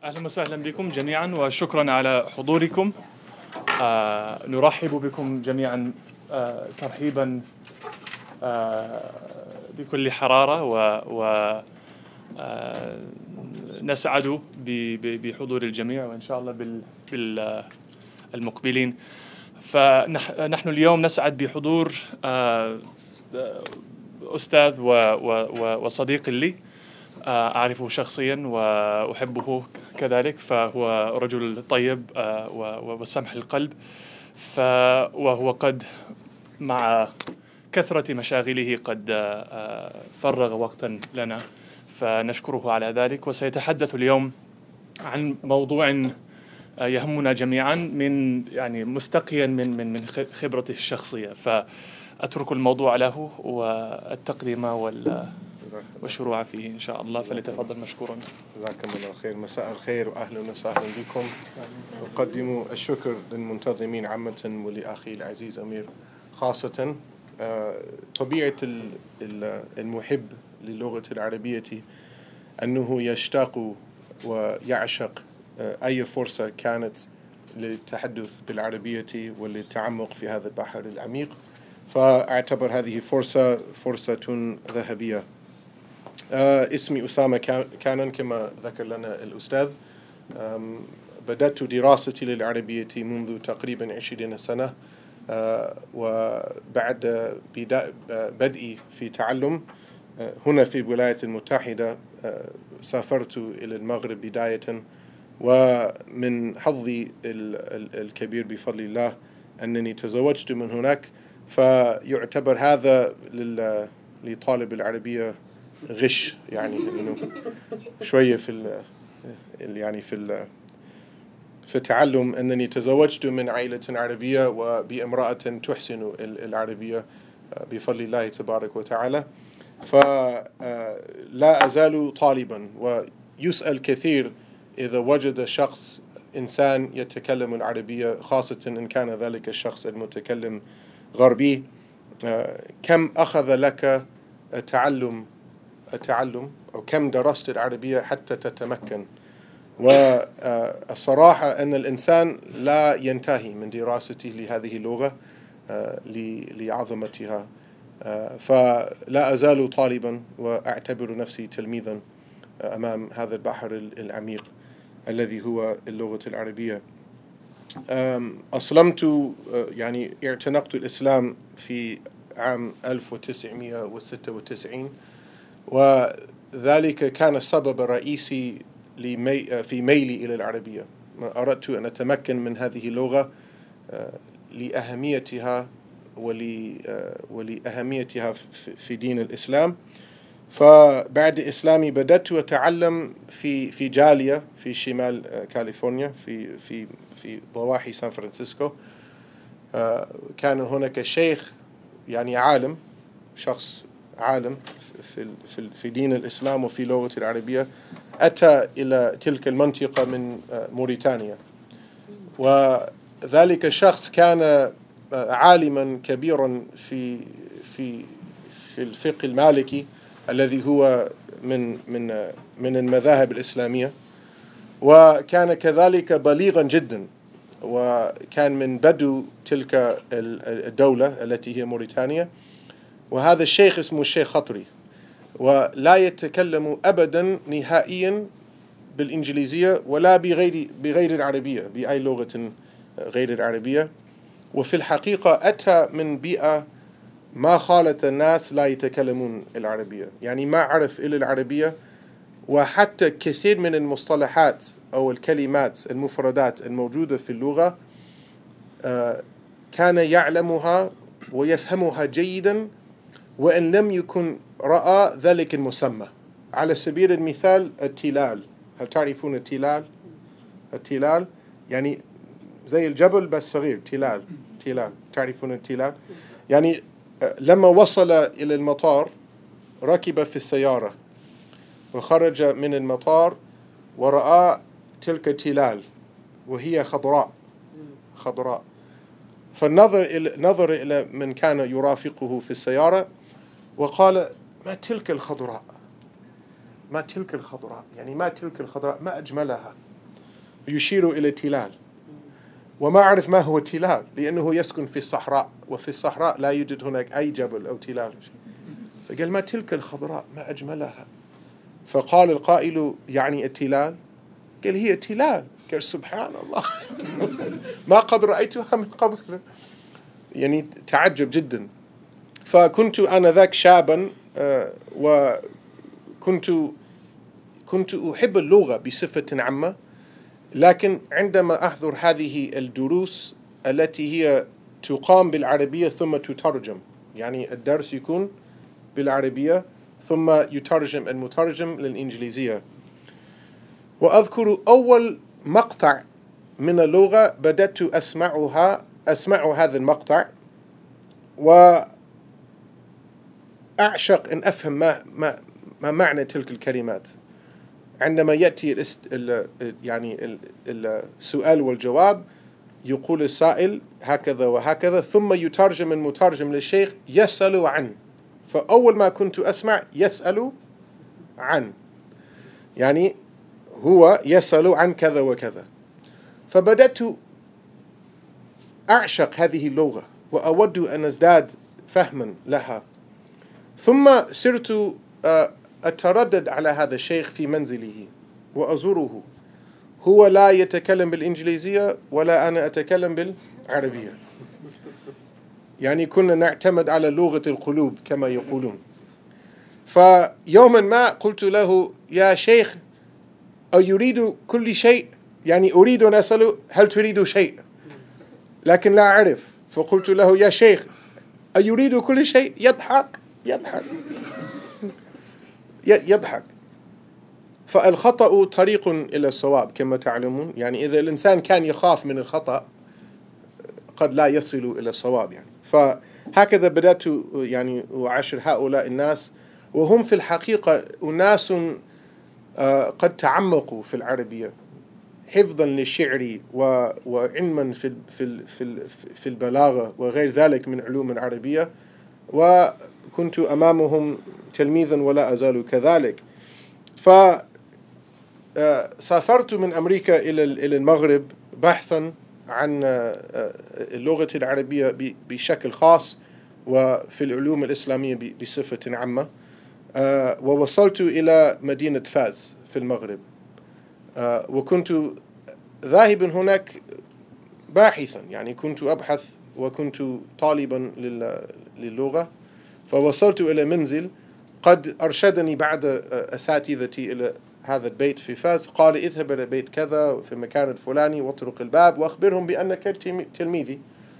أهلا وسهلا بكم جميعا وشكرا على حضوركم. نرحب بكم جميعا ترحيبا بكل حرارة ونسعد بحضور الجميع وإن شاء الله بالمقبلين. فنحن اليوم نسعد بحضور أستاذ وصديق لي، أعرفه شخصيا وأحبه كذلك، فهو رجل طيب وسمح القلب، وهو قد مع كثرة مشاغله قد فرغ وقتا لنا، فنشكره على ذلك. وسيتحدث اليوم عن موضوع يهمنا جميعا مستقيا من خبرته الشخصية، فأترك الموضوع له والتقديم والشروع فيه إن شاء الله، فليتفضل مشكورا. جزاكم الله خير. مساء الخير وأهلا وسهلا بكم. أقدم الشكر للمنتظمين عامة ولأخي العزيز أمير خاصة. طبيعة المحب للغة العربية أنه يشتاق ويعشق أي فرصة كانت للتحدث بالعربية وللتعمق في هذا البحر العميق، فأعتبر هذه فرصة ذهبية. اسمي أسامة كانان كما ذكر لنا الأستاذ. بدأت دراستي للعربية منذ تقريبا 20 سنة، وبعد بدئي في تعلم هنا في الولايات المتحدة سافرت إلى المغرب بداية، ومن حظي الكبير بفضل الله أنني تزوجت من هناك، فيعتبر هذا لطالب العربية غش، يعني إنه شوية في التعلم، أنني تزوجت من عائلة عربية وبامرأة تحسن العربية بفضل الله تبارك وتعالى، فلا أزال طالبا. ويسأل كثير إذا وجد شخص إنسان يتكلم العربية، خاصة إن كان ذلك الشخص المتكلم غربي، كم أخذ لك التعلم أو كم درست العربية حتى تتمكن؟ والصراحة أن الإنسان لا ينتهي من دراسته لهذه اللغة لعظمتها، فلا أزال طالبا وأعتبر نفسي تلميذا أمام هذا البحر العميق الذي هو اللغة العربية. أسلمت، يعني اعتنقت الإسلام في عام 1996، وذلك كان السبب الرئيسي في ميلي إلى العربية. أردت أن أتمكن من هذه اللغة لأهميتها ولأهميتها في دين الإسلام. فبعد إسلامي بدأت أتعلم في جالية في شمال كاليفورنيا في ضواحي سان فرانسيسكو. كان هناك شيخ، يعني عالم، شخص عالم في دين الإسلام وفي لغة العربية، أتى إلى تلك المنطقة من موريتانيا، وذلك الشخص كان عالما كبيرا في الفقه المالكي الذي هو من المذاهب الإسلامية، وكان كذلك بليغا جدا، وكان من بدو تلك الدولة التي هي موريتانيا. وهذا الشيخ اسمه الشيخ خطري، ولا يتكلم أبدا نهائيا بالإنجليزية ولا بغير العربية، بأي لغة غير العربية. وفي الحقيقة أتى من بيئة ما خالط الناس لا يتكلمون العربية، يعني ما عرف إلا العربية، وحتى كثير من المصطلحات أو الكلمات المفردات الموجودة في اللغة كان يعلمها ويفهمها جيدا، وإن لم يكن رأى ذلك المسمى. على سبيل المثال التلال، هل تعرفون التلال؟ التلال يعني زي الجبل بس صغير، تلال. تعرفون التلال؟ يعني لما وصل إلى المطار ركب في السيارة وخرج من المطار ورأى تلك التلال وهي خضراء، فنظر إلى من كان يرافقه في السيارة وقال: ما تلك الخضراء، يعني ما تلك الخضراء، ما أجملها. يشير إلى تلال، وما أعرف ما هو تلال لأنه يسكن في الصحراء، وفي الصحراء لا يوجد هناك أي جبل أو تلال. فقال ما تلك الخضراء ما أجملها. فقال القائل يعني التلال؟ قال هي تلال. قال سبحان الله ما قد رأيتها من قبل. يعني تعجب جدا. فكنت أنا ذاك شابا، وكنت أحب اللغة بصفة عامة، لكن عندما أحضر هذه الدروس التي هي تقام بالعربية ثم تترجم، يعني الدرس يكون بالعربية ثم يترجم المترجم للإنجليزية، وأذكر أول مقطع من اللغة بدأت أسمع هذا المقطع، وأعشق أن أفهم ما معنى تلك الكلمات. عندما يأتي يعني السؤال والجواب، يقول السائل هكذا وهكذا، ثم يترجم المترجم للشيخ يسأل عن. فأول ما كنت أسمع يسأل عن، يعني هو يسأل عن كذا وكذا. فبدأت أعشق هذه اللغة وأود أن أزداد فهما لها. ثم صرت أتردد على هذا الشيخ في منزله وأزوره. هو لا يتكلم بالإنجليزية ولا أنا أتكلم بالعربية، يعني كنا نعتمد على لغة القلوب كما يقولون. فيوما ما قلت له يا شيخ أيريد كل شيء؟ يعني أريد أن أسأله هل تريد شيء، لكن لا أعرف. فقلت له يا شيخ أيريد كل شيء؟ يضحك. فالخطأ طريق إلى الصواب كما تعلمون، يعني إذا الإنسان كان يخاف من الخطأ قد لا يصل إلى الصواب يعني. فهكذا بدأت يعني أعاشر هؤلاء الناس، وهم في الحقيقة أناس قد تعمقوا في العربية حفظا للشعر وعلما في البلاغة وغير ذلك من علوم العربية، وكنت أمامهم تلميذا ولا أزال كذلك. فسافرت من أمريكا إلى المغرب بحثا عن اللغة العربية بشكل خاص وفي العلوم الإسلامية بصفة عامة، ووصلت إلى مدينة فاس في المغرب، وكنت ذاهبا هناك باحثا، يعني كنت أبحث وكنت طالبا للغة. فوصلت إلى منزل قد أرشدني بعض أساتذتي إلى هذا البيت في فاس، قال اذهب إلى بيت كذا في المكان الفلاني واطرق الباب وأخبرهم بأنك تلميذي.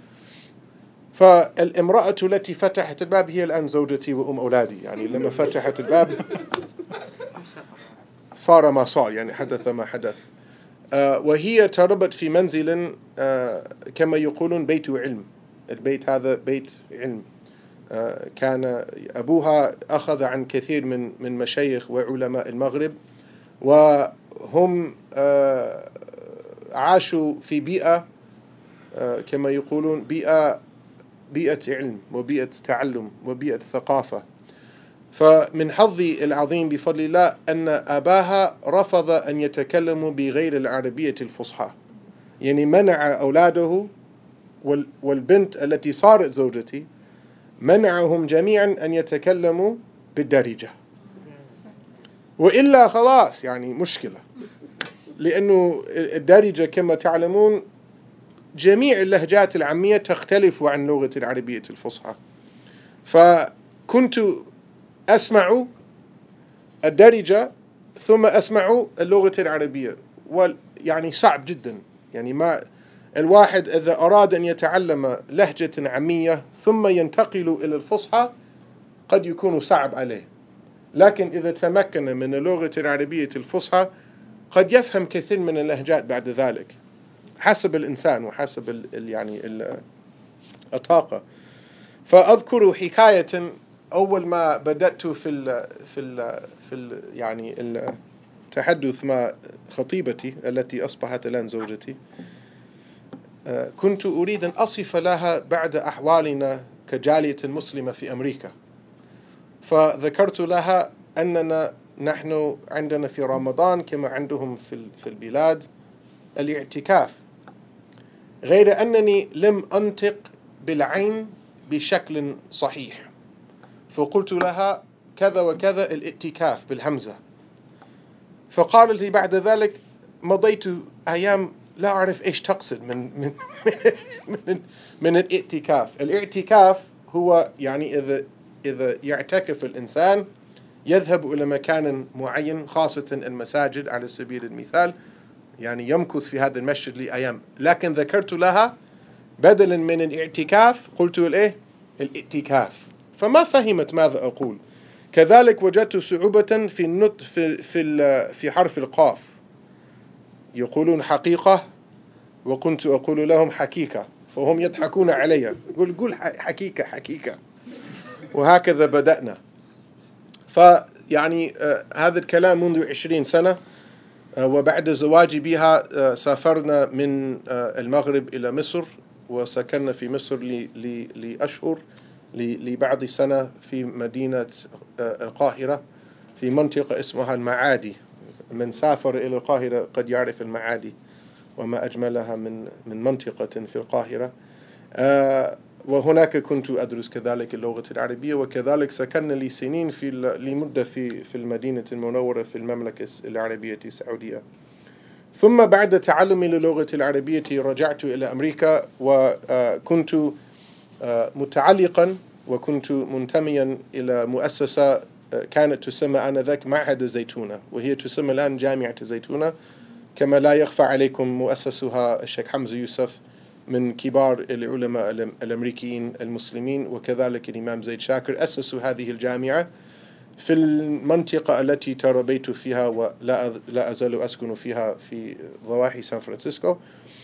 فالامرأة التي فتحت الباب هي الآن زوجتي وأم أولادي، يعني لما فتحت الباب صار ما صار، يعني حدث ما حدث. وهي تربت في منزل كما يقولون بيت علم. البيت هذا بيت علم. كان أبوها أخذ عن كثير من مشايخ وعلماء المغرب، وهم عاشوا في بيئة كما يقولون بيئة علم وبيئة تعلم وبيئة ثقافة. فمن حظي العظيم بفضل الله أن أباها رفض أن يتكلموا بغير العربية الفصحى، يعني منع أولاده والبنت التي صارت زوجتي منعهم جميعا أن يتكلموا بالدارجة، وإلا خلاص يعني مشكلة، لأنه الدارجة كما تعلمون جميع اللهجات العامية تختلف عن لغة العربية الفصحى. فكنت أسمع الدارجة ثم أسمع اللغة العربية، ويعني صعب جدا، يعني ما الواحد إذا أراد أن يتعلم لهجة عامية ثم ينتقل إلى الفصحى قد يكون صعب عليه، لكن إذا تمكن من اللغة العربية الفصحى قد يفهم كثير من اللهجات بعد ذلك حسب الإنسان وحسب يعني الطاقة. فأذكر حكاية أول ما بدأت في يعني التحدث مع خطيبتي التي أصبحت الآن زوجتي، كنت أريد أن أصف لها بعد أحوالنا كجالية مسلمة في أمريكا. فذكرت لها أننا نحن عندنا في رمضان كما عندهم في البلاد الاعتكاف، غير أنني لم أنطق بالعين بشكل صحيح، فقلت لها كذا وكذا الاعتكاف بالهمزة، فقالت لي بعد ذلك مضيت أيام لا أعرف إيش تقصد من الاعتكاف. الاعتكاف هو يعني إذا يعتكف الإنسان يذهب إلى مكان معين، خاصة المساجد على سبيل المثال، يعني يمكث في هذا المسجد لأيام. لكن ذكرت لها بدلا من الاعتكاف قلت الإيه؟ الاعتكاف، فما فهمت ماذا أقول. كذلك وجدت صعوبة في النطق في حرف القاف، يقولون حقيقة وكنت أقول لهم حقيقة، فهم يضحكون علي، قول حقيقة حقيقة، وهكذا بدأنا. فيعني هذا الكلام منذ 20 سنة، وبعد زواجي بها سافرنا من المغرب إلى مصر، وسكننا في مصر لأشهر لبعض سنة في مدينة القاهرة في منطقة اسمها المعادي. من سافر إلى القاهرة قد يعرف المعادي وما أجملها من منطقة في القاهرة. وهناك كنت أدرس كذلك اللغة العربية، وكذلك سكننا لي سنين لمدة في المدينة المنورة في المملكة العربية السعودية. ثم بعد تعلمي للغة العربية رجعت إلى أمريكا، وكنت متعلقا وكنت منتميا إلى مؤسسة كانت تسمى آنذاك معهد الزيتونة، وهي تسمى الآن جامعة الزيتونة، كما لا يخفى عليكم مؤسسها الشيخ حمزة يوسف من كبار العلماء الأمريكيين المسلمين، وكذلك الإمام زيد شاكر أسسوا هذه الجامعة في المنطقة التي تربيت فيها ولا أزال أسكن فيها في ضواحي سان فرانسيسكو.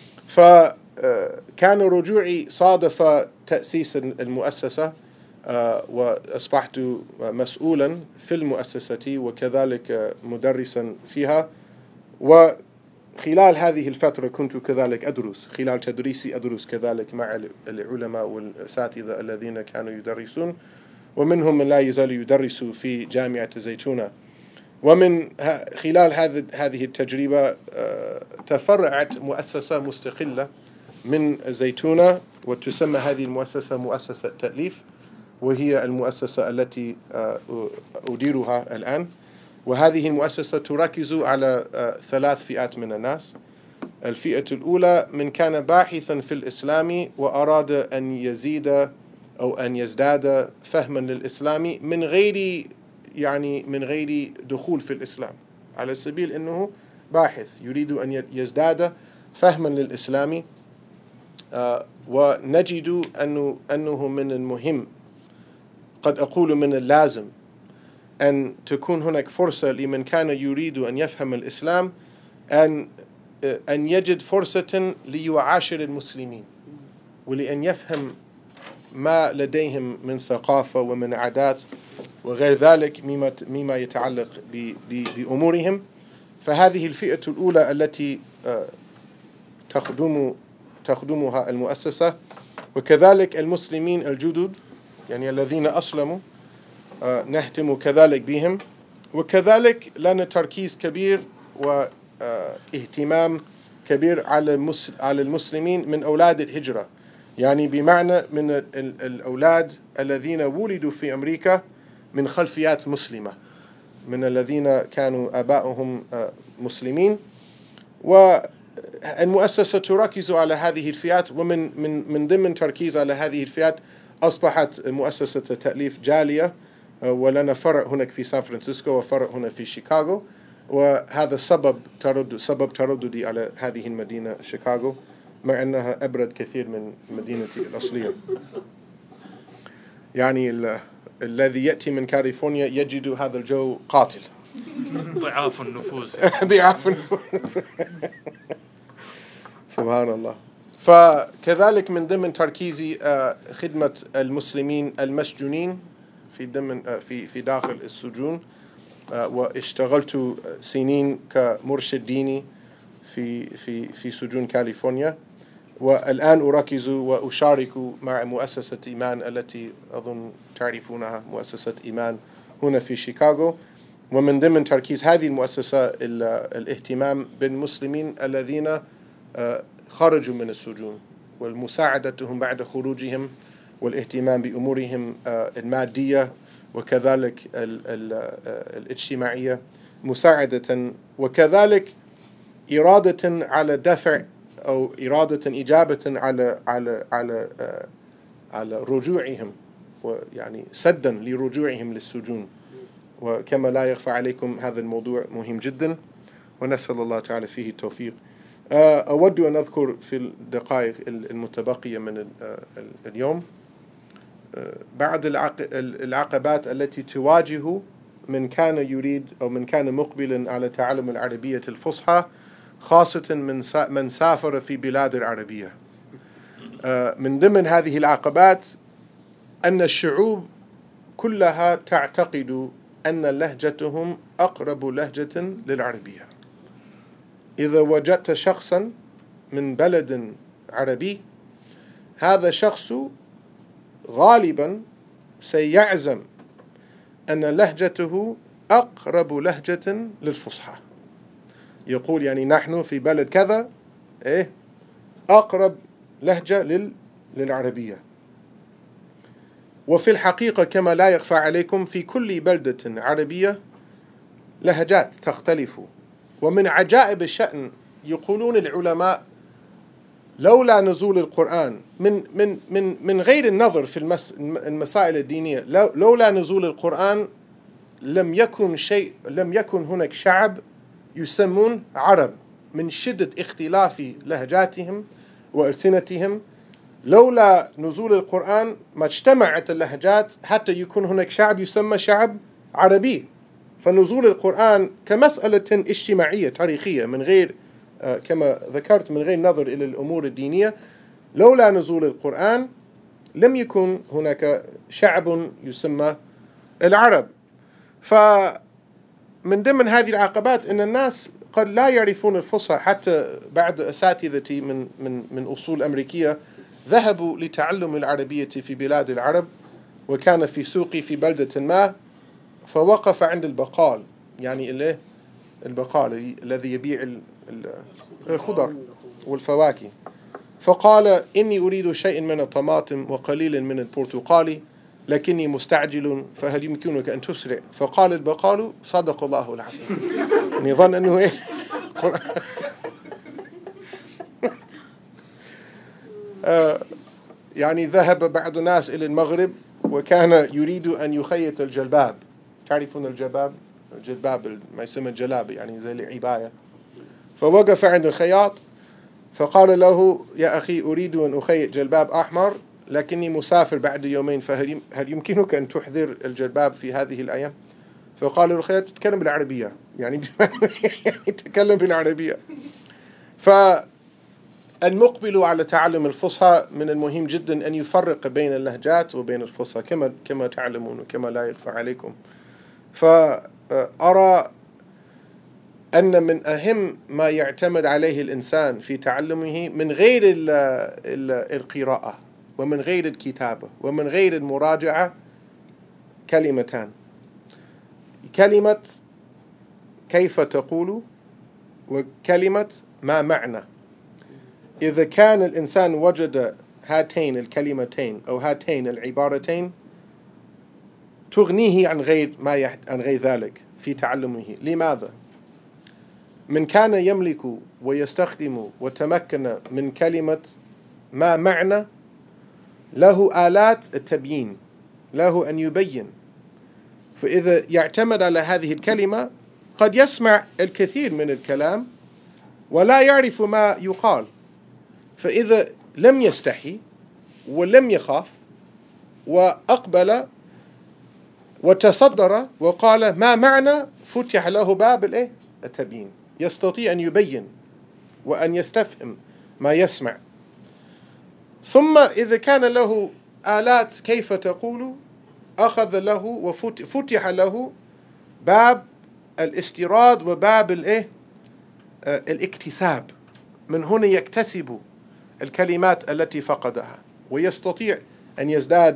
فكان رجوعي صادف تأسيس المؤسسة، وأصبحت مسؤولا في المؤسسة وكذلك مدرسا فيها. وخلال هذه الفترة كنت كذلك أدرس، خلال تدريسي أدرس كذلك مع العلماء والأساتذة الذين كانوا يدرسون، ومنهم من لا يزال يدرس في جامعة الزيتونة. ومن خلال هذه التجربة تفرعت مؤسسة مستقلة من الزيتونة، وتسمى هذه المؤسسة مؤسسة تأليف، وهي المؤسسة التي أديرها الآن. وهذه المؤسسة تركز على 3 فئات من الناس. الفئة الأولى من كان باحثا في الإسلام وأراد أن يزيد أو أن يزداد فهما للإسلام من غير دخول في الإسلام، على سبيل أنه باحث يريد أن يزداد فهما للإسلام. ونجد أنه من المهم، قد أقول من اللازم، أن تكون هناك فرصة لمن كان يريد أن يفهم الإسلام أن يجد فرصة ليعاشر المسلمين، ولأن يفهم ما لديهم من ثقافة ومن عادات وغير ذلك مما يتعلق بأمورهم. فهذه الفئة الأولى التي تخدمها المؤسسة، وكذلك المسلمين الجدد، يعني الذين أسلموا نهتم كذلك بهم. وكذلك لنا تركيز كبير واهتمام كبير على المسلمين من أولاد الهجرة، يعني بمعنى من الأولاد الذين ولدوا في أمريكا من خلفيات مسلمة، من الذين كانوا آباؤهم مسلمين. والمؤسسة تركز على هذه الفئات، ومن ضمن تركيز على هذه الفئات أصبحت مؤسسة تأليف جالية، ولنا فرع هناك في سان فرانسيسكو وفرع هنا في شيكاغو. وهذا سبب ترددي على هذه المدينة شيكاغو، مع أنها أبرد كثير من مدينتي الأصلية. يعني الذي يأتي من كاليفورنيا يجد هذا الجو قاتل، ضعاف النفوس. ضعاف النفوس. سبحان الله. فكذلك من ضمن تركيزي خدمة المسلمين المسجونين في داخل السجون، واشتغلت سنين كمرشد ديني في سجون كاليفورنيا. والآن أركز وأشارك مع مؤسسة إيمان التي أظن تعرفونها، مؤسسة إيمان هنا في شيكاغو. ومن ضمن تركيز هذه المؤسسة الاهتمام بالمسلمين الذين خرجوا من السجون، والمساعدتهم بعد خروجهم والاهتمام بأمورهم المادية وكذلك الاجتماعية مساعدة، وكذلك إرادة على دفع أو إرادة إجابة على رجوعهم، ويعني سدا لرجوعهم للسجون. وكما لا يخفى عليكم هذا الموضوع مهم جدا، ونسأل الله تعالى فيه التوفيق. أود أن أذكر في الدقائق المتبقية من اليوم بعض العقبات التي تواجه من كان يريد أو من كان مقبلا على تعلم العربية الفصحى، خاصة من سافر في بلاد العربية. من ضمن هذه العقبات أن الشعوب كلها تعتقد أن لهجتهم أقرب لهجة للعربية. إذا وجدت شخصا من بلد عربي، هذا الشخص غالبا سيعزم أن لهجته أقرب لهجة للفصحى. يقول يعني نحن في بلد كذا أقرب لهجة للعربية. وفي الحقيقة كما لا يخفى عليكم في كل بلدة عربية لهجات تختلف. ومن عجائب الشأن يقولون العلماء لولا نزول القرآن من غير النظر في المسائل الدينية، لولا نزول القرآن لم يكن هناك شعب يسمون عرب من شدة اختلاف لهجاتهم وألسنتهم. لولا نزول القرآن ما اجتمعت اللهجات حتى يكون هناك شعب يسمى شعب عربي. فنزول القرآن كمسألة اجتماعية تاريخية من غير كما ذكرت من غير نظر إلى الأمور الدينية، لولا نزول القرآن لم يكن هناك شعب يسمى العرب. فمن ضمن هذه العقبات أن الناس قد لا يعرفون الفصحى. حتى بعض أساتذتي من أصول أمريكية ذهبوا لتعلم العربية في بلاد العرب، وكان في سوقي في بلدة ما، فوقف عند البقال، يعني البقال الذي يبيع الخضر والفواكه، فقال إني أريد شيء من الطماطم وقليل من البرتقال لكني مستعجل، فهل يمكنك أن تسرع؟ فقال البقال صدق الله العظيم. يعني ظن أنه يعني ذهب بعض الناس إلى المغرب وكان يريد أن يخيط الجلباب. تعرفون الجلباب ما يسمى الجلابة، يعني زي العباية. فوقف عند الخياط فقال له يا أخي أريد أن أخيط جلباب أحمر لكني مسافر بعد يومين، فهل يمكنك أن تحضر الجلباب في هذه الأيام؟ فقال الخياط تتكلم بالعربية، يعني تتكلم بالعربية. فالمقبل على تعلم الفصحى من المهم جدا أن يفرق بين اللهجات وبين الفصحى كما تعلمون وكما لا يخفى عليكم. فأرى أن من أهم ما يعتمد عليه الإنسان في تعلمه من غير القراءة ومن غير الكتابة ومن غير المراجعة كلمتان: كلمة كيف تقول، وكلمة ما معنى. إذا كان الإنسان وجد هاتين الكلمتين أو هاتين العبارتين تغنيه عن غير ذلك في تعلمه. لماذا؟ من كان يملك ويستخدم وتمكن من كلمة ما معنى له آلات التبيين، له أن يبين. فإذا يعتمد على هذه الكلمة قد يسمع الكثير من الكلام ولا يعرف ما يقال، فإذا لم يستحي ولم يخاف وأقبل وتصدر وقال ما معنى، فتح له باب التبيين، يستطيع أن يبين وأن يستفهم ما يسمع. ثم إذا كان له آلات كيف تقول، أخذ له وفتح له باب الاستيراد وباب الاكتساب. من هنا يكتسب الكلمات التي فقدها ويستطيع أن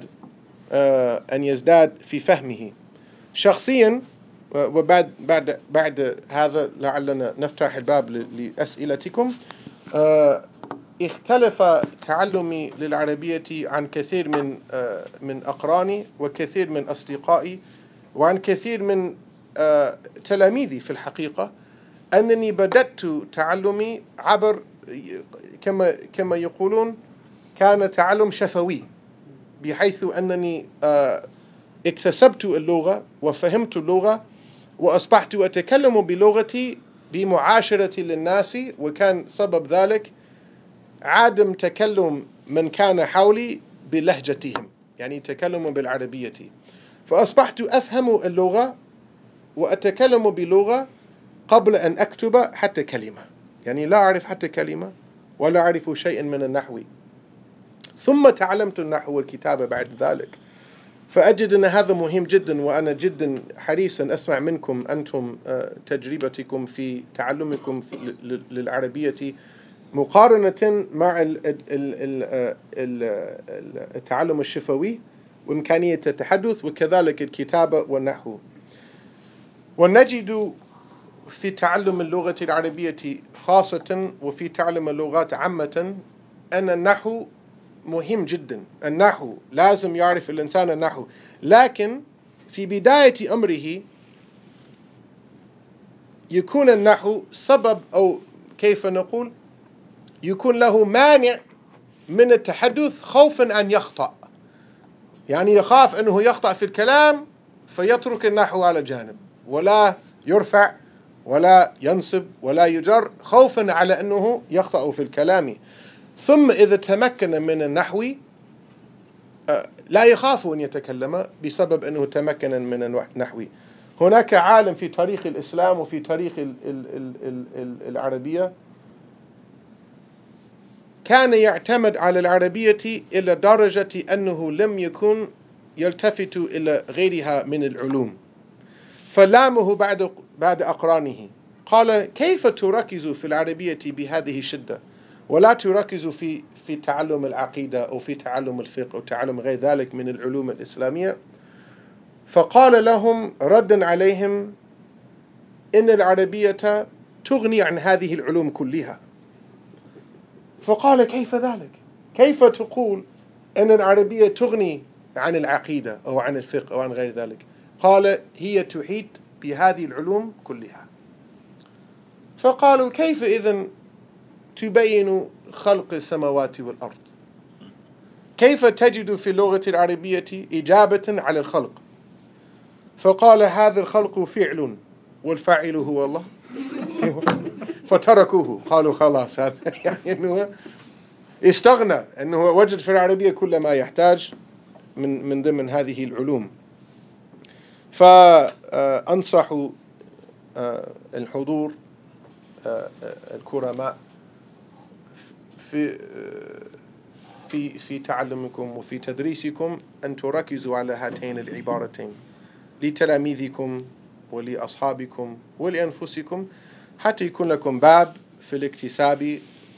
يزداد في فهمه شخصيا. وبعد هذا لعلنا نفتح الباب لأسئلتكم. اختلف تعلمي للعربية عن كثير من أقراني وكثير من أصدقائي وعن كثير من تلاميذي في الحقيقة، أنني بدأت تعلمي عبر كما يقولون كان تعلم شفوي، بحيث أنني اكتسبت اللغة وفهمت اللغة وأصبحت أتكلم بلغتي بمعاشرة للناس، وكان سبب ذلك عدم تكلم من كان حولي بلهجتهم، يعني تكلم بالعربية، فأصبحت أفهم اللغة وأتكلم بلغة قبل أن أكتب حتى كلمة، يعني لا أعرف حتى كلمة ولا أعرف شيئا من النحو، ثم تعلمت النحو والكتابة بعد ذلك. فأجد أن هذا مهم جدا، وأنا جدا حريصا أسمع منكم أنتم تجربتكم في تعلمكم للعربية مقارنة مع التعلم الشفوي وإمكانية التحدث وكذلك الكتابة والنحو. ونجد في تعلم اللغة العربية خاصة وفي تعلم اللغات عامة أن النحو مهم جدا. النحو لازم يعرف الإنسان النحو، لكن في بداية أمره يكون النحو سبب، أو كيف نقول، يكون له مانع من التحدث خوفا أن يخطأ، يعني يخاف أنه يخطأ في الكلام فيترك النحو على جانب ولا يرفع ولا ينصب ولا يجر خوفا على أنه يخطأ في الكلام. ثم إذا تمكن من النحو لا يخاف أن يتكلم بسبب أنه تمكن من النحو. هناك عالم في تاريخ الإسلام وفي تاريخ العربية كان يعتمد على العربية إلى درجة أنه لم يكن يلتفت إلى غيرها من العلوم، فلامه بعد أقرانه قال: كيف تركز في العربية بهذه الشدة ولا تركز في تعلم العقيدة أو في تعلم الفقه أو تعلم غير ذلك من العلوم الإسلامية؟ فقال لهم ردا عليهم: إن العربية تغني عن هذه العلوم كلها. فقال: كيف ذلك؟ كيف تقول أن العربية تغني عن العقيدة أو عن الفقه أو عن غير ذلك؟ قال: هي تحيط بهذه العلوم كلها. فقالوا: كيف إذن تبين خلق السماوات والأرض؟ كيف تجد في اللغة العربية إجابة على الخلق؟ فقال: هذا الخلق فعل والفاعل هو الله. فتركوه، قالوا خلاص هذا يعني أنه استغنى، أنه وجد في العربية كل ما يحتاج من ضمن هذه العلوم. فأنصح الحضور الكرماء في تعلمكم وفي تدريسكم أن تركزوا على هاتين العبارتين لتلاميذكم ولأصحابكم ولأنفسكم، حتى يكون لكم باب في الاكتساب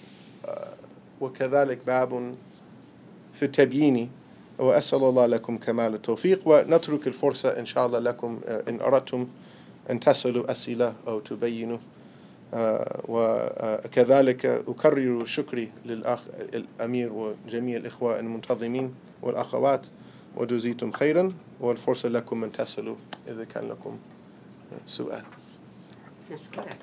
وكذلك باب في التبيين. وأسأل الله لكم كمال التوفيق، ونترك الفرصة إن شاء الله لكم إن أردتم أن تسألوا أسئلة أو تبينوا. وكذلك أكرر شكري للأخ الأمير وجميع الإخوة المنتظمين والأخوات، وجزيتم خيرا، والفرصة لكم أن تسألوا إذا كان لكم سؤال. نشكرك.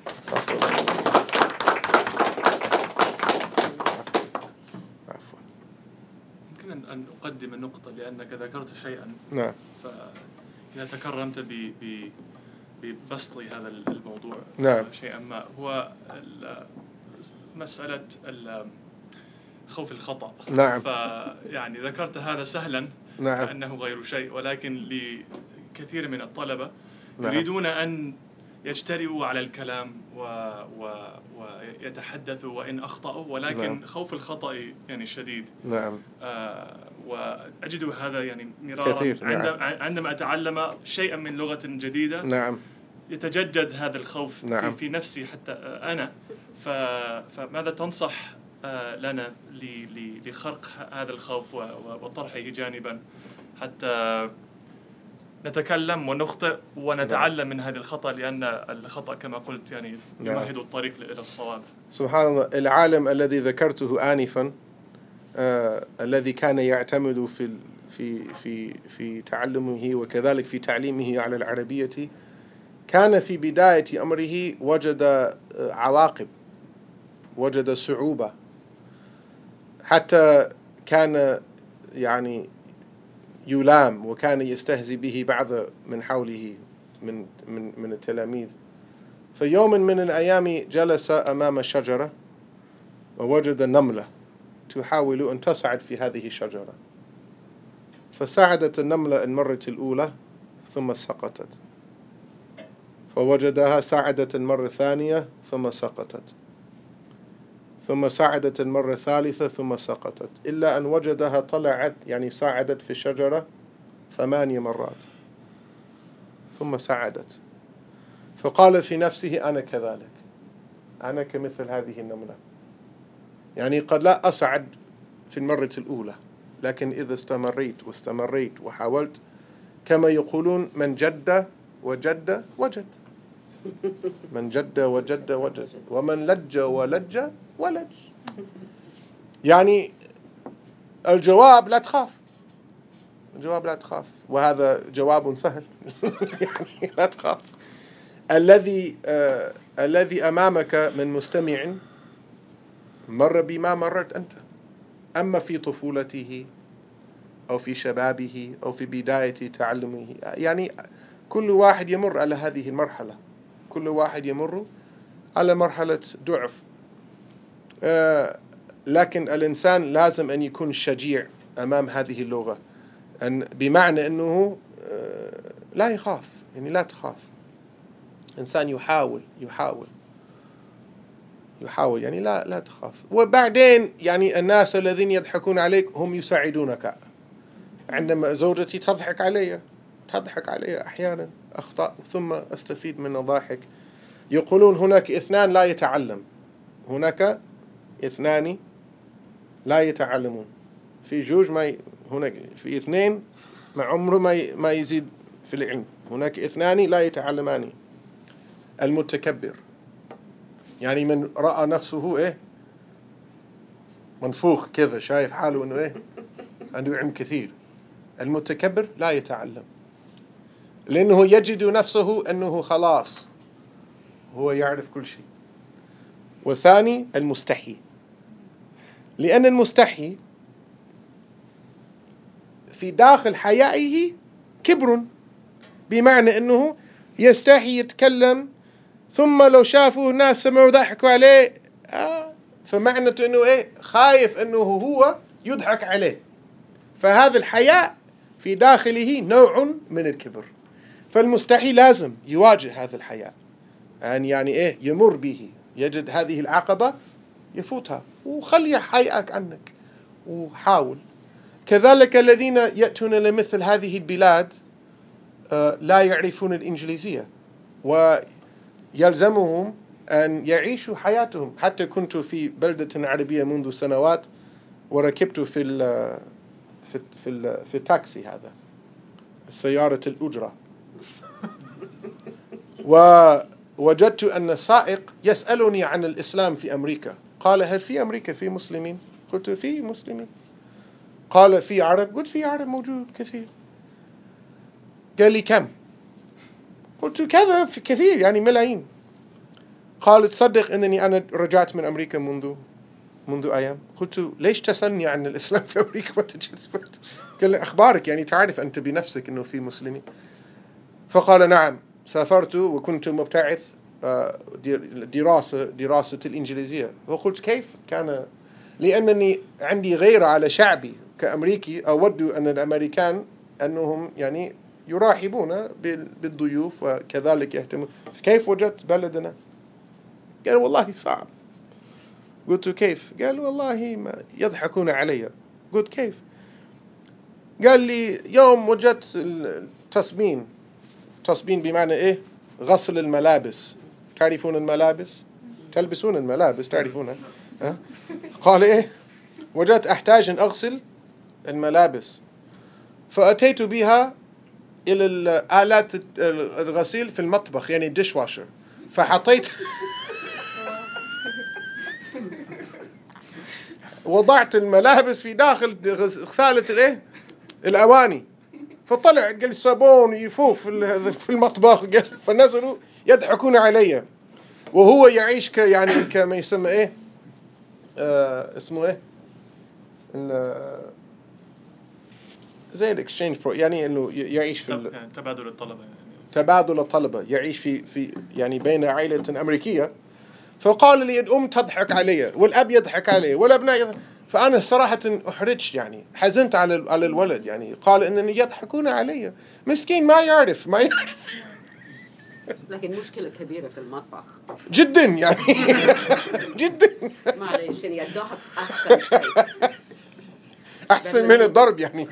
عفوا. يمكن أن أقدم النقطة لأنك ذكرت شيئا. نعم. فإذا تكرمت ببسط هذا الموضوع. نعم. شيئا ما هو مسألة خوف الخطأ. نعم. فيعني ذكرت هذا سهلا. نعم. كأنه غير شيء، ولكن لكثير من الطلبة نعم. يريدون أن يجترئوا على الكلام ويتحدثوا وإن أخطأوا، ولكن نعم. خوف الخطأ يعني شديد. نعم. وأجد هذا يعني مرارا كثير. نعم. عندما أتعلم شيئا من لغة جديدة. نعم. يتجدد هذا الخوف. نعم. في نفسي حتى أنا. فماذا تنصح لنا لخرق هذا الخوف وطرحه جانبا، حتى نتكلم ونخطئ ونتعلم من هذه الخطأ، لأن الخطأ كما قلت يعني يمهد الطريق إلى الصواب. سبحان الله. العالم الذي ذكرته آنفا الذي كان يعتمد في تعلمه وكذلك في تعليمه على العربية، كان في بداية أمره وجد عواقب، وجد صعوبة، حتى كان يعني يلام وكان يستهزئ به بعض من حوله من التلاميذ. في يوم من الأيام جلس أمام شجرة ووجد نملة تحاول أن تصعد في هذه الشجرة، فصعدت النملة المرة الأولى ثم سقطت، فوجدها صعدت المرة الثانية ثم سقطت، ثم صعدت المرة الثالثة ثم سقطت، إلا أن وجدها طلعت يعني صعدت في الشجرة 8 مرات ثم صعدت. فقال في نفسه أنا كذلك، أنا كمثل هذه النملة، يعني قد لا أصعد في المرة الأولى، لكن إذا استمريت وحاولت، كما يقولون من جد وجد وجد، من جد وجد وجد، ومن لج ولج ولج. يعني الجواب لا تخاف، الجواب لا تخاف، وهذا جواب سهل يعني لا تخاف. الذي أمامك من مستمع مر بما مرت أنت، أما في طفولته أو في شبابه أو في بداية تعلمه، يعني كل واحد يمر على هذه المرحلة، كل واحد يمر على مرحلة ضعف. لكن الإنسان لازم أن يكون شجيع أمام هذه اللغة، بمعنى أنه لا يخاف، يعني لا تخاف، إنسان يحاول يعني لا تخاف. وبعدين يعني الناس الذين يضحكون عليك هم يساعدونك. عندما زوجتي تضحك علي أحيانا أخطأ ثم أستفيد من الضحك. يقولون هناك 2 لا يتعلم، هناك 2 لا يتعلمون، في جوج هناك في 2 مع عمره ما يزيد في العلم، هناك 2 لا يتعلمان. المتكبر، يعني من رأى نفسه منفوخ كذا، شايف حاله انه عنده علم كثير. المتكبر لا يتعلم، لأنه يجد نفسه أنه خلاص هو يعرف كل شيء. والثاني المستحي، لأن المستحي في داخل حيائه كبر، بمعنى أنه يستحي يتكلم، ثم لو شافوا الناس سمعوا ضحكوا عليه فمعنى أنه خايف أنه هو يضحك عليه. فهذا الحياء في داخله نوع من الكبر. فالمستحي لازم يواجه هذا الحياء، يعني يمر به، يجد هذه العقبة يفوتها، وخلي حيئك عنك وحاول. كذلك الذين يأتون لمثل هذه البلاد لا يعرفون الإنجليزية، ويلزمهم أن يعيشوا حياتهم. حتى كنت في بلدة عربية منذ سنوات، وركبت في التاكسي، هذا السيارة الأجرة، ووجدت أن السائق يسألني عن الإسلام في أمريكا. قال هل في أمريكا في مسلمين؟ قلت في مسلمين. قال في عرب؟ قلت في عرب موجود كثير. قال لي كم؟ قلت كذا، في كثير، يعني ملايين. قال تصدق أنني أنا رجعت من أمريكا منذ أيام. قلت ليش تسألني عن الإسلام في أمريكا؟ قال لي أخبارك، يعني تعرف أنت بنفسك أنه في مسلمين. فقال نعم، سافرت وكنت مبتعث دراسة الإنجليزية. وقلت كيف كان؟ لأنني عندي غيرة على شعبي كأمريكي، أود أن الأمريكان أنهم يعني يراحبون بالضيوف وكذلك يهتمون. كيف وجدت بلدنا؟ قال والله صعب. قلت كيف؟ قال والله ما يضحكون علي. قلت كيف؟ قال لي يوم وجدت التصبين بمعنى غسل الملابس. تعرفون الملابس؟ تلبسون الملابس تعرفونها. قال وجدت أحتاج أن أغسل الملابس، فأتيت بها إلى آلات الغسيل في المطبخ، يعني الديش واشر، فحطيت وضعت الملابس في داخل غسالة الأواني، فطلع قال الصابون يفوف في المطبخ، فنزلوا يضحكون علي، وهو يعيش يعني كما يسمى اسمه زي الاكسشينج يعني انه يعيش في يعني تبادل الطلبة، يعني تبادل الطلبة، يعيش في يعني بين عائلة أمريكية. فقال لي الأم تضحك علي والأب يضحك علي والأبناء يضحك. فأنا صراحة أحرجت، يعني حزنت على الولد، يعني قال إنني يضحكون علي، مسكين ما يعرف لكن مشكلة كبيرة في المطبخ جدا يعني جدا. معليش يعني الضحك أحسن شيء، أحسن من الضرب يعني.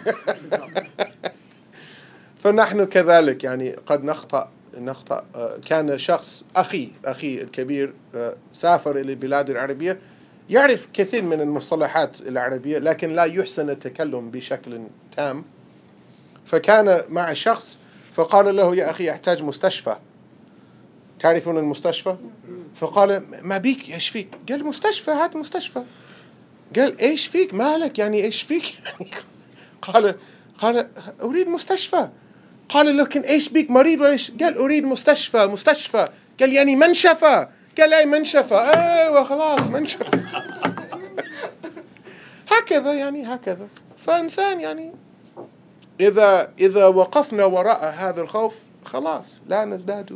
فنحن كذلك يعني قد نخطأ. كان شخص أخي الكبير سافر إلى البلاد العربية، يعرف كثير من المصطلحات العربية لكن لا يحسن التكلم بشكل تام. فكان مع شخص فقال له يا أخي أحتاج مستشفى، تعرفون المستشفى؟ فقال ما بيك، إيش فيك؟ قال مستشفى، هات مستشفى. قال إيش فيك مالك، يعني إيش فيك؟ قال أريد مستشفى. قال لكن إيش بيك، مريض ولا إيش؟ قال أريد مستشفى. قال يعني منشفى. قال أي منشفى؟ أيوة خلاص منشفى. هكذا فإنسان يعني إذا وقفنا وراء هذا الخوف خلاص لا نزداد.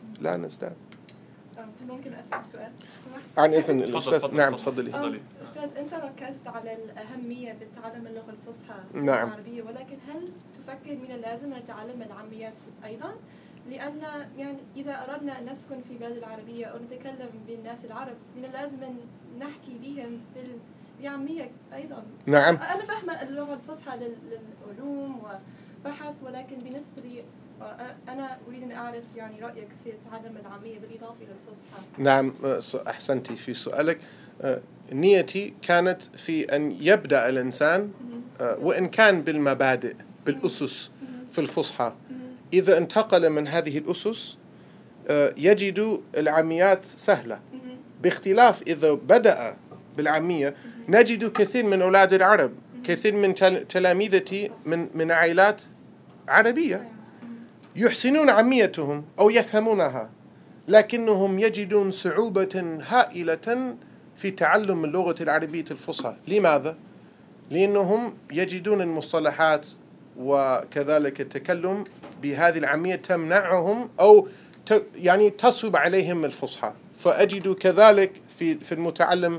ممكن أسأل سؤال؟ عن إذن الأستاذ. نعم تفضلي. أستاذ أنت ركزت على الأهمية بتعلم اللغة الفصحى نعم. العربية، ولكن هل تفكر من اللازم أن نتعلم العاميات أيضا؟ لأن يعني إذا أردنا أن نسكن في بلاد العربية أو نتكلم بالناس العرب من اللازم أن نحكي بهم بعامية أيضا. نعم. أنا فاهمة اللغة الفصحى للعلوم وبحث، ولكن بالنسبة لي أنا أريد أن أعرف يعني رأيك في تعلم العامية بالإضافة للفصحى. نعم أحسنتي في سؤالك. نيتي كانت في أن يبدأ الإنسان وإن كان بالمبادئ بالأسس في الفصحى، إذا انتقل من هذه الأسس يجد العاميات سهلة، باختلاف إذا بدأ بالعامية. نجد كثير من أولاد العرب، كثير من تلاميذتي من عائلات عربية يحسنون عاميتهم أو يفهمونها، لكنهم يجدون صعوبة هائلة في تعلم اللغة العربية الفصحى. لماذا؟ لأنهم يجدون المصطلحات وكذلك التكلم بهذه العامية تمنعهم أو يعني تصعب عليهم الفصحى. فأجد كذلك في المتعلم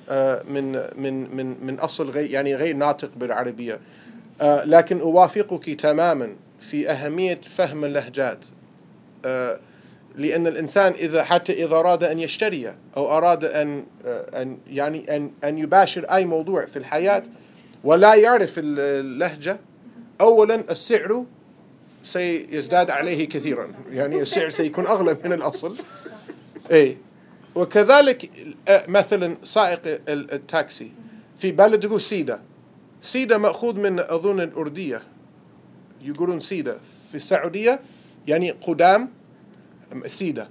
من أصل غير ناطق بالعربية. لكن أوافقك تماما في أهمية فهم اللهجات، لأن الإنسان إذا أراد أن يشتري أو أراد أن يباشر أي موضوع في الحياة ولا يعرف اللهجة، أولا السعر سيزداد عليه كثيرا، يعني السعر سيكون أغلى من الأصل. وكذلك مثلا سائق التاكسي في بلد يقول سيدة مأخوذ من أظن الأردية، يقولون سيدة في السعودية يعني قدام. سيدة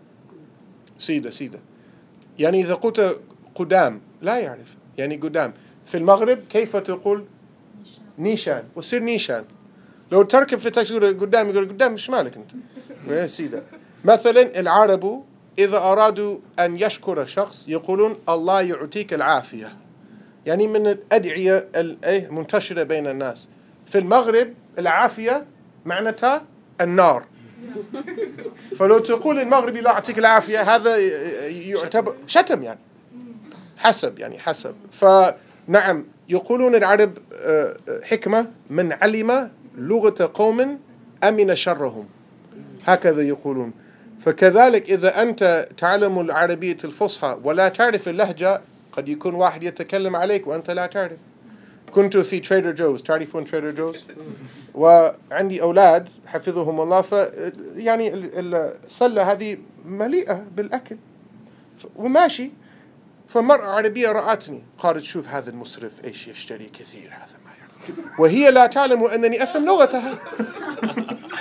يعني إذا قلت قدام لا يعرف يعني قدام. في المغرب كيف تقول نيشان، وصير نيشان. لو تركب في تاكسي يقول قدام مش مالك أنت سيدة. مثلا العرب إذا أرادوا أن يشكر شخص يقولون الله يعطيك العافية، يعني من الأدعية منتشرة بين الناس. في المغرب العافية معناتها النار، فلو تقول المغربي لا يعطيك العافية هذا يعتبر شتم، يعني حسب. فنعم يقولون العرب حكمة من علم لغة قوم أمن شرهم، هكذا يقولون. فكذلك إذا أنت تعلم العربية الفصحى ولا تعرف اللهجة قد يكون واحد يتكلم عليك وأنت لا تعرف. كنت في تريدر جوز، تعرفون تريدر جوز؟ وعندي أولاد حفظهم الله، يعني السلة هذه مليئة بالأكل وماشي، فمرأة عربية رأتني قالت شوف هذا المسرف إيش يشتري كثير، هذا ما يعرف، وهي لا تعلم أنني أفهم لغتها.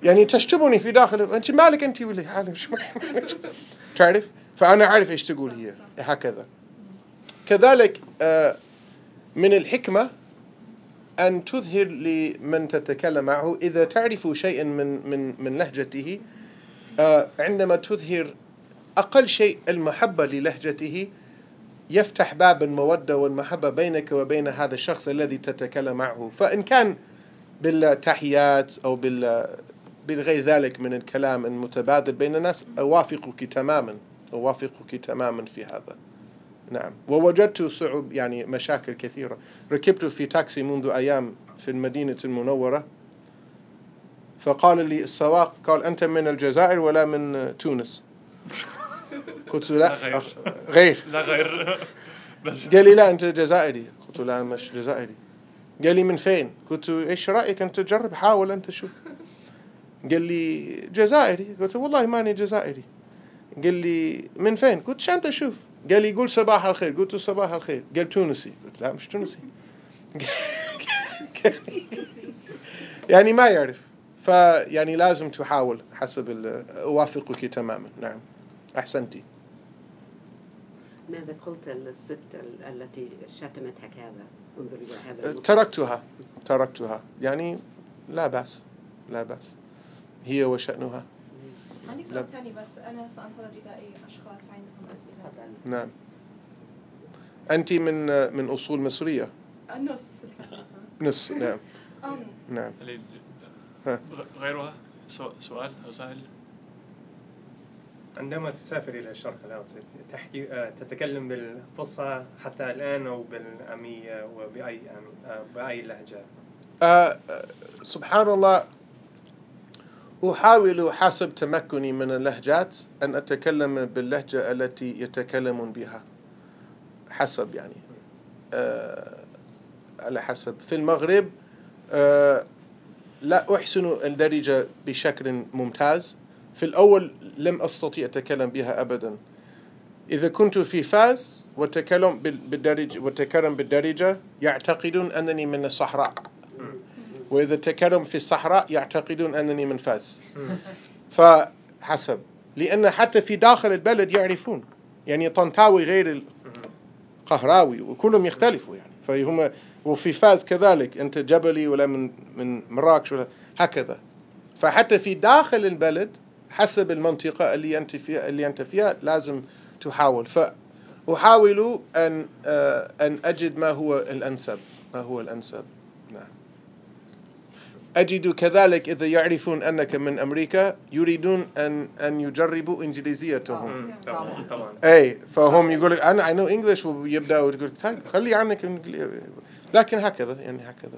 يعني تشتمني في داخل، أنت مالك أنت ولا عالم شو تعرف؟ فأنا أعرف إيش تقول هي هكذا. كذلك من الحكمة أن تظهر لمن تتكلم معه إذا تعرف شيئا من لهجته، عندما تظهر أقل شيء المحبة للهجته يفتح باب المودة والمحبة بينك وبين هذا الشخص الذي تتكلم معه. فإن كان بالتحيات أو بالغير ذلك من الكلام المتبادل بين الناس، أوافقك تماما في هذا. نعم. ووجدت صعوب يعني مشاكل كثيرة. ركبت في تاكسي منذ أيام في المدينة المنورة، فقال لي السواق، قال أنت من الجزائر ولا من تونس؟ قلت لا غير لا غير بس. قال لي لا أنت جزائري. قلت لا مش جزائري. قال لي من فين؟ قلت إيش رأيك أنت تجرب، حاول أنت شوف. قال لي جزائري. قلت والله ماني جزائري. قال لي من فين؟ قلت شو أنت شوف. قال لي قول صباح الخير. قلت صباح الخير. قال تونسي. قلت لا مش تونسي. يعني ما يعرف. فيعني لازم تحاول حسب أوافقك تماما. نعم أحسنتي. ماذا قلت للست التي شتمتك هذا؟ انظر إلى هذا تركتها يعني لا بأس هي وشأنها. عندي سؤال ثاني بس أنا سأنتظر إذا أي أشخاص عندهم أسئلة. نعم. أنت من أصول مصرية؟ النص. نص. نعم. نعم. غيرها سؤال أو سائل؟ عندما تسافر إلى الشرق الأوسط تتكلم بالفصحى حتى الآن أو بالأمية وبأي لهجة؟ سبحان الله، أحاول حسب تمكني من اللهجات أن أتكلم باللهجة التي يتكلمون بها، حسب يعني على حسب. في المغرب لا أحسن الدارجة بشكل ممتاز. في الأول لم أستطيع أتكلم بها أبدا. إذا كنت في فاس وتكلم بالدارجة يعتقدون أنني من الصحراء، وإذا تكلم في الصحراء يعتقدون أنني من فاس. فحسب، لأن حتى في داخل البلد يعرفون، يعني طنطاوي غير القهراوي وكلهم يختلفوا يعني. فهم وفي فاس كذلك، أنت جبلي ولا من مراكش ولا هكذا. فحتى في داخل البلد حسب المنطقة اللي أنت فيها لازم تحاول. فأحاول أن أجد ما هو الأنسب. نعم. أجد كذلك إذا يعرفون أنك من أمريكا يريدون أن يجربوا إنجليزيتهم. طبعا. أي فهم يقول I know English، ويبدأوا يقول طيب خلي عنك لكن هكذا يعني هكذا.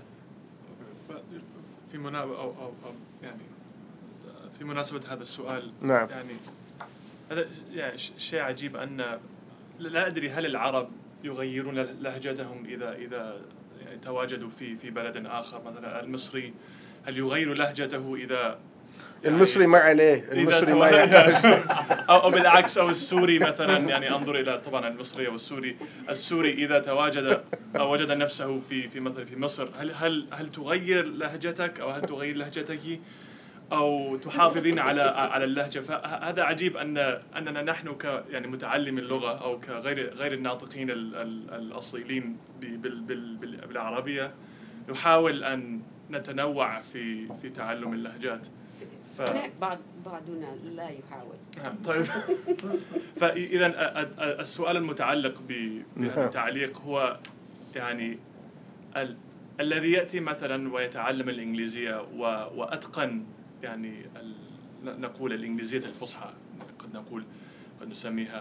في مناسبة هذا السؤال، نعم. يعني هذا يعني شيء عجيب أن لا أدري هل العرب يغيرون لهجتهم إذا يعني تواجدوا في بلد آخر. مثلا المصري هل يغير لهجته إذا يعني المصري ما عليه، المصري ما يحتاج. أو بالعكس، أو السوري مثلا، يعني أنظر إلى طبعا المصري السوري إذا تواجد أو وجد نفسه في مثلا في مصر، هل تغير لهجتك أو هل تغير لهجتك أو تحافظين على اللهجة؟ فهذا عجيب أننا نحن يعني متعلم اللغة أو كغير الناطقين الأصيلين بالعربية نحاول أن نتنوع في تعلم اللهجات. هناك بعضنا لا يحاول. طيب. فإذا السؤال المتعلق بهذا التعليق هو يعني الذي يأتي مثلا ويتعلم الإنجليزية وأتقن يعني نقول الإنجليزية الفصحى، قد نسميها،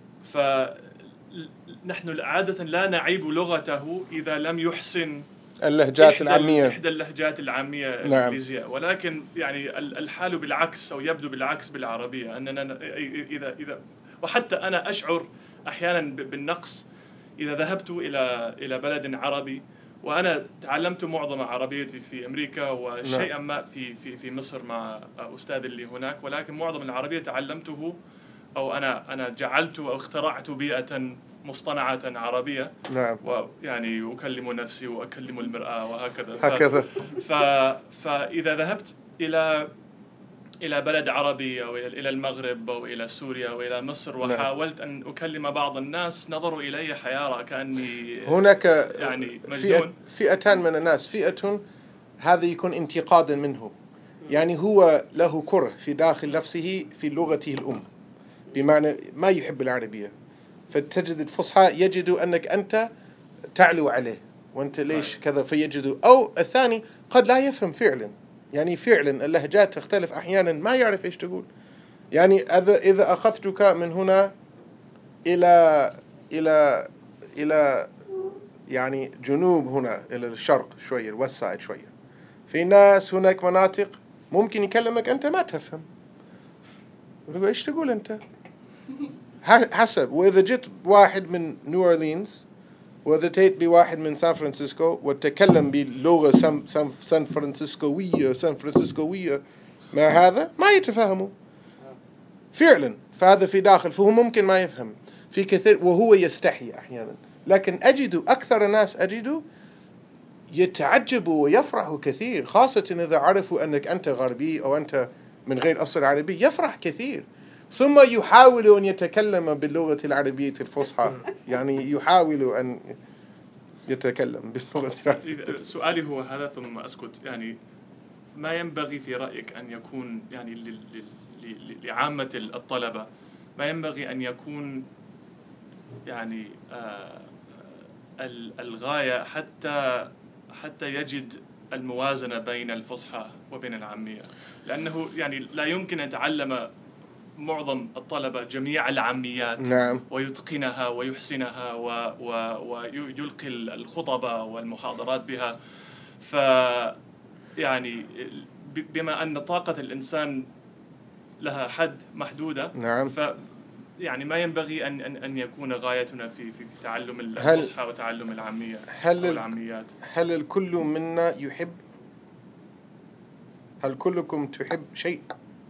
فنحن عادة لا نعيب لغته إذا لم يحسن اللهجات العامية، إحدى اللهجات العامية الإنجليزية. نعم. ولكن يعني الحال بالعكس أو يبدو بالعكس بالعربية، أننا إذا وحتى أنا أشعر أحيانا بالنقص إذا ذهبت إلى بلد عربي، وأنا تعلمت معظم عربيتي في أمريكا وشيئا ما في مصر مع أستاذ اللي هناك، ولكن معظم العربية تعلمته أو أنا جعلت أو اخترعت بيئة مصطنعة عربية. نعم. ويعني أكلم نفسي وأكلم المرآة وهكذا. هكذا. فإذا ذهبت إلى إلى بلد عربي أو إلى المغرب أو إلى سوريا أو إلى مصر وحاولت أن أكلم بعض الناس نظروا إلي حيارى كأني هناك يعني مجنون. فئتان من الناس. فئة هذا يكون انتقادا منه، يعني هو له كره في داخل نفسه في لغته الأم، بمعنى ما يحب العربية، فتجد الفصحى يجد أنك أنت تعلو عليه وأنت ليش كذا، فيجد. أو الثاني قد لا يفهم فعلا، يعني فعلا اللهجات تختلف أحيانا ما يعرف إيش تقول. يعني إذا أخذتك من هنا إلى إلى إلى يعني جنوب هنا إلى الشرق شوية، الوست سايد شوية، في ناس هناك مناطق ممكن يكلمك أنت ما تفهم، يقول إيش تقول أنت حسب. وإذا جيت واحد من نيو أورلينز وإذا تيت بواحد من سان فرانسيسكو وتكلم بلغة سان فرانسيسكوية مع هذا ما يتفهموا فعلا، فهذا في داخل، فهو ممكن ما يفهم في كثير وهو يستحي أحيانا. لكن أجد أكثر الناس يتعجبوا ويفرحوا كثير، خاصة إذا عرفوا أنك أنت غربي أو أنت من غير أصل عربي، يفرح كثير، ثم يحاول أن يتكلم باللغة العربية الفصحى، يعني يحاول أن يتكلم باللغة العربية. سؤالي هو هذا ثم أسكت. يعني ما ينبغي في رأيك أن يكون يعني لعامة الطلبة، ما ينبغي أن يكون يعني الغاية حتى يجد الموازنة بين الفصحى وبين العامية، لأنه يعني لا يمكن أن يتعلم معظم الطلبة جميع العاميات نعم. ويتقنها ويحسنها ويلقي الخطبة والمحاضرات بها. ف يعني بما أن طاقة الإنسان لها حد محدودة، نعم. يعني ما ينبغي أن يكون غايتنا في تعلم الفصحى وتعلم العامية أو العاميات. هل الكل منا يحب؟ هل كلكم تحب شيء؟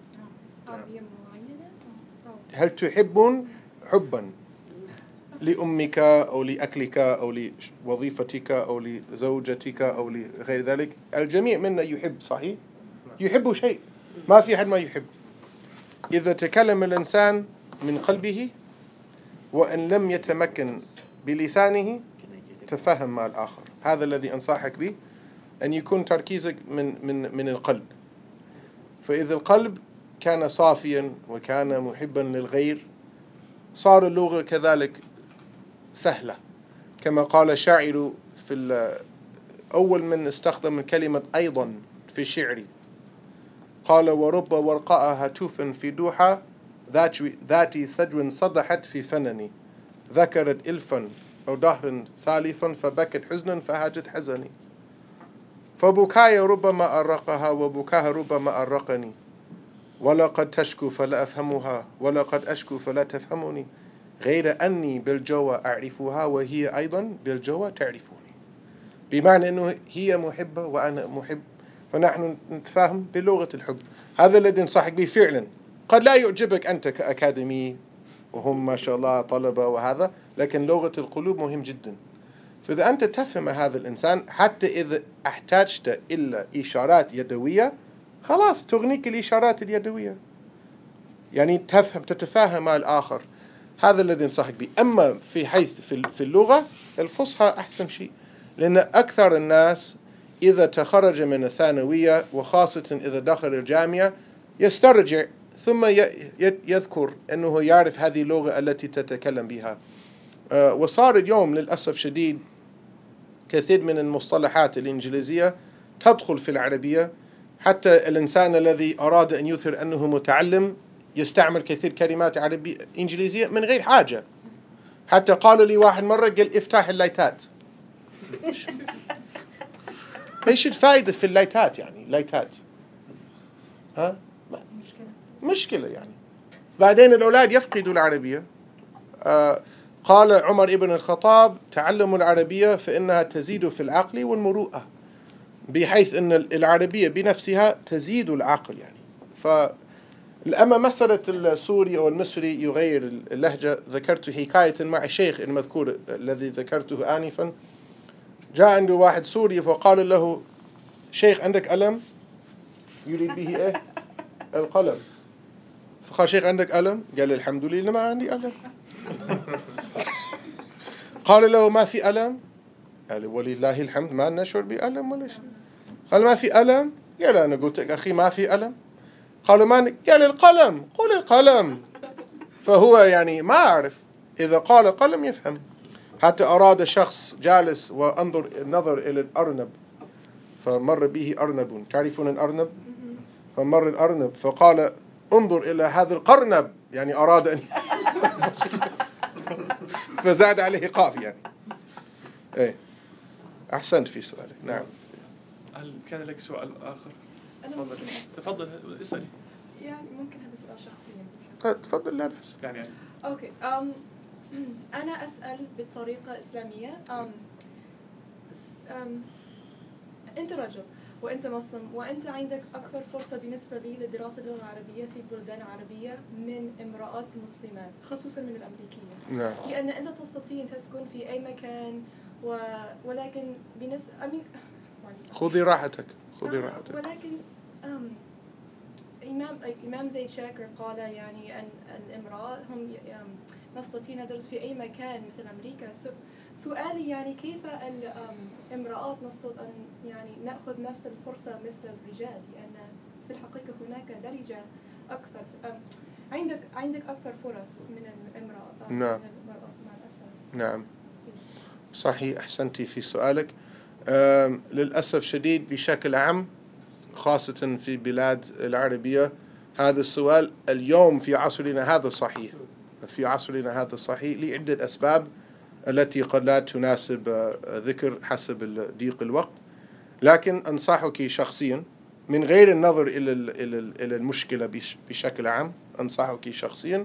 هل تحبون حبا لأمك أو لأكلك أو لوظيفتك أو لزوجتك أو لغير ذلك؟ الجميع منا يحب، صحيح؟ يحب شيء، ما في حد ما يحب. إذا تكلم الإنسان من قلبه وإن لم يتمكن بلسانه تفهم مع الآخر. هذا الذي أنصحك به، أن يكون تركيزك من القلب. فإذا القلب كان صافيا وكان محبا للغير صار اللغة كذلك سهلة، كما قال الشاعر في أول من استخدم كلمة أيضا في الشعر، قال: ورب ورقاء هتوف في دوحة ذاتي سجو صدحت في فنني، ذكرت إلفا أو دهر سالفا فبكت حزنا فهاجت حزني، فبكاي ربما أرقها وبكاها ربما أرقني، ولقد تشكو فلا أفهمها ولقد أشكو فلا تفهمني، غير أني بالجوى أعرفها وهي أيضا بالجوى تعرفني. بمعنى أنه هي محبة وأنا محب، فنحن نتفاهم بلغة الحب. هذا الذي نصحك به فعلا. قد لا يعجبك أنت كأكاديمي وهم ما شاء الله طلبة وهذا، لكن لغة القلوب مهم جدا. فإذا أنت تفهم هذا الإنسان، حتى إذا احتاجت إلا إشارات يدوية، خلاص تغنيك الإشارات اليدوية، يعني تتفاهم مع الآخر. هذا الذي نصحك به. أما في حيث في اللغة الفصحى أحسن شيء، لأن أكثر الناس إذا تخرج من الثانوية وخاصة إذا دخل الجامعة يسترجع ثم يذكر أنه يعرف هذه اللغة التي تتكلم بها. وصار اليوم للأسف شديد كثير من المصطلحات الإنجليزية تدخل في العربية، حتى الإنسان الذي أراد أن يظهر أنه متعلم يستعمل كثير كلمات عربية إنجليزية من غير حاجة. حتى قال لي واحد مرة، قال: افتح اللايتات. ايش الفائدة في اللايتات؟ يعني لايتات ها مشكلة يعني. بعدين الأولاد يفقدوا العربية. قال عمر ابن الخطاب: تعلموا العربية فإنها تزيد في العقل والمروءة، بحيث أن العربية بنفسها تزيد العقل يعني. فلما مسألة السوري أو المصري يغير اللهجة، ذكرت حكاية مع الشيخ المذكور الذي ذكرته آنفا. جاء عنده واحد سوري فقال له: شيخ عندك ألم؟ يريد به إيه؟ القلم. فقال شيخ عندك ألم؟ قال لي الحمد لله ما عندي ألم. قال له ما في ألم؟ قال ولله الحمد ما نشعر بألم ولا شيء. قال ما في ألم؟ قال أنا قلت لك أخي ما في ألم. قالوا ما قال القلم، قل القلم. فهو يعني ما أعرف، إذا قال قلم يفهم. حتى أراد شخص جالس نظر إلى الأرنب، فمر به أرنب، تعرفون الأرنب؟ فمر الأرنب فقال انظر إلى هذا القرنب، يعني أراد أن فزاد عليه قاف يعني. إيه أحسنت في سؤالك. نعم. هل كان لك سؤال آخر؟ أنا تفضل تفضل اسألي. يعني ممكن هذا سؤال شخصي. تفضل لا بس. يعني أوكي. أنا أسأل بطريقة إسلامية. أنت رجل وأنت مسلم وأنت عندك أكثر فرصة بالنسبة لي لدراسة اللغة العربية في بلدان عربية من امرأات مسلمات، خصوصا من الأمريكية. نعم. لأن أنت تستطيع أن تسكن في أي مكان ولكن خذي راحتك. ولكن إمام زيد شاكر قال يعني أن الامرأة هم نستطيع ندرس في أي مكان مثل أمريكا. سؤالي يعني كيف الامرأات نستطيع أن يعني نأخذ نفس الفرصة مثل الرجال، لأن في الحقيقة هناك درجة أكثر، عندك أكثر فرص من الامرأة. نعم. من المرأة مع الأسف. نعم صحيح أحسنتي في سؤالك. للأسف شديد بشكل عام خاصة في بلاد العربية هذا السؤال اليوم في عصرنا هذا صحيح، في عصرنا هذا صحيح لعدة أسباب التي قد لا تناسب ذكر حسب ضيق الوقت، لكن أنصحك شخصيا من غير النظر إلى المشكلة بشكل عام، أنصحك شخصيا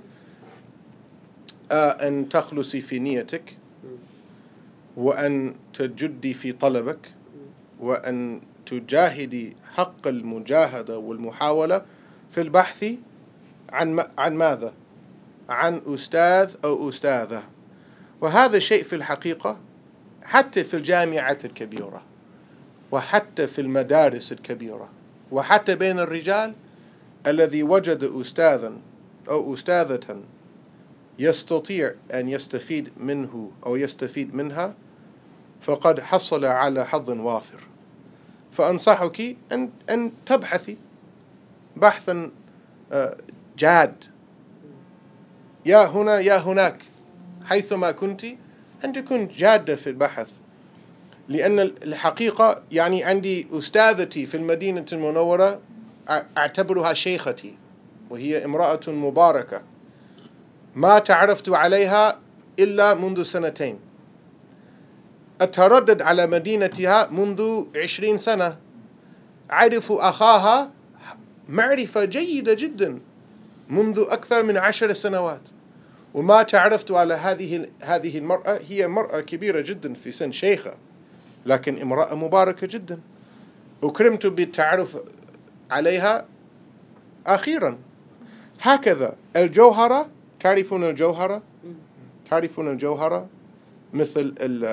أن تخلصي في نيتك، وأن تجدي في طلبك، وأن تجاهدي حق المجاهدة والمحاولة في البحث عن ماذا؟ عن أستاذ أو أستاذة. وهذا شيء في الحقيقة حتى في الجامعات الكبيرة وحتى في المدارس الكبيرة وحتى بين الرجال، الذي وجد أستاذا أو أستاذة يستطيع أن يستفيد منه أو يستفيد منها فقد حصل على حظ وافر. فأنصحك أن تبحثي بحثا جاد، يا هنا يا هناك، حيثما كنت أن تكون جادة في البحث. لأن الحقيقة يعني عندي أستاذتي في المدينة المنورة أعتبرها شيختي، وهي امرأة مباركة ما تعرفت عليها إلا منذ 2 أتردد على مدينتها منذ 20 سنة، أعرف أخاها معرفة جيدة جدا منذ أكثر من 10 سنوات، وما تعرفت على هذه المرأة. هي مرأة كبيرة جدا في سن، شيخة، لكن امرأة مباركة جدا، أكرمت بالتعرف عليها أخيرا. هكذا الجوهرة، تعرفون الجوهرة؟ تعرفون الجوهرة مثل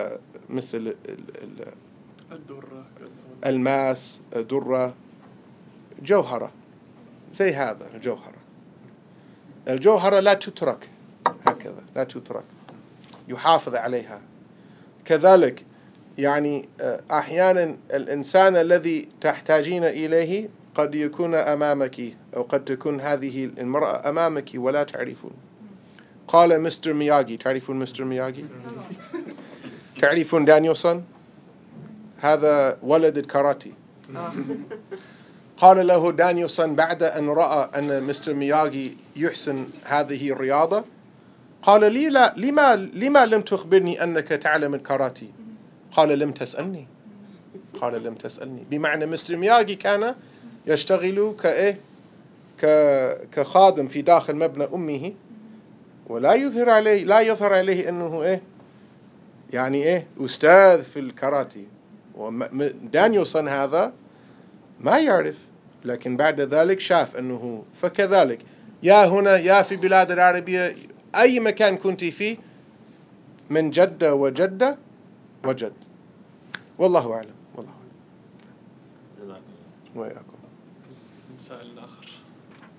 الدرة، الماس، درة، جوهرة زي هذا. الجوهرة لا تترك هكذا، لا تترك، يحافظ عليها. كذلك يعني أحيانا الإنسان الذي تحتاجين إليه قد يكون أمامك، أو قد تكون هذه المرأة أمامك ولا تعرفون. قال مستر مياغي، تعرفون مستر مياغي؟ تعرفون دانيوسون؟ هذا ولد الكاراتي. قال له دانيوسون بعد أن رأى أن مستر مياغي يحسن هذه الرياضة، قال لي لا، لما لم تخبرني أنك تعلم الكاراتي؟ قال لم تسألني. بمعنى مستر مياغي كان يشتغل كخادم في داخل مبنى أمه، ولا يظهر عليه أنه يعني أستاذ في الكاراتي. ودانيوسون هذا ما يعرف، لكن بعد ذلك شاف أنه. فكذلك يا هنا يا في بلاد العربية، أي مكان كنت فيه من جدة وجدة وجد. والله أعلم. وياكم. سائل آخر.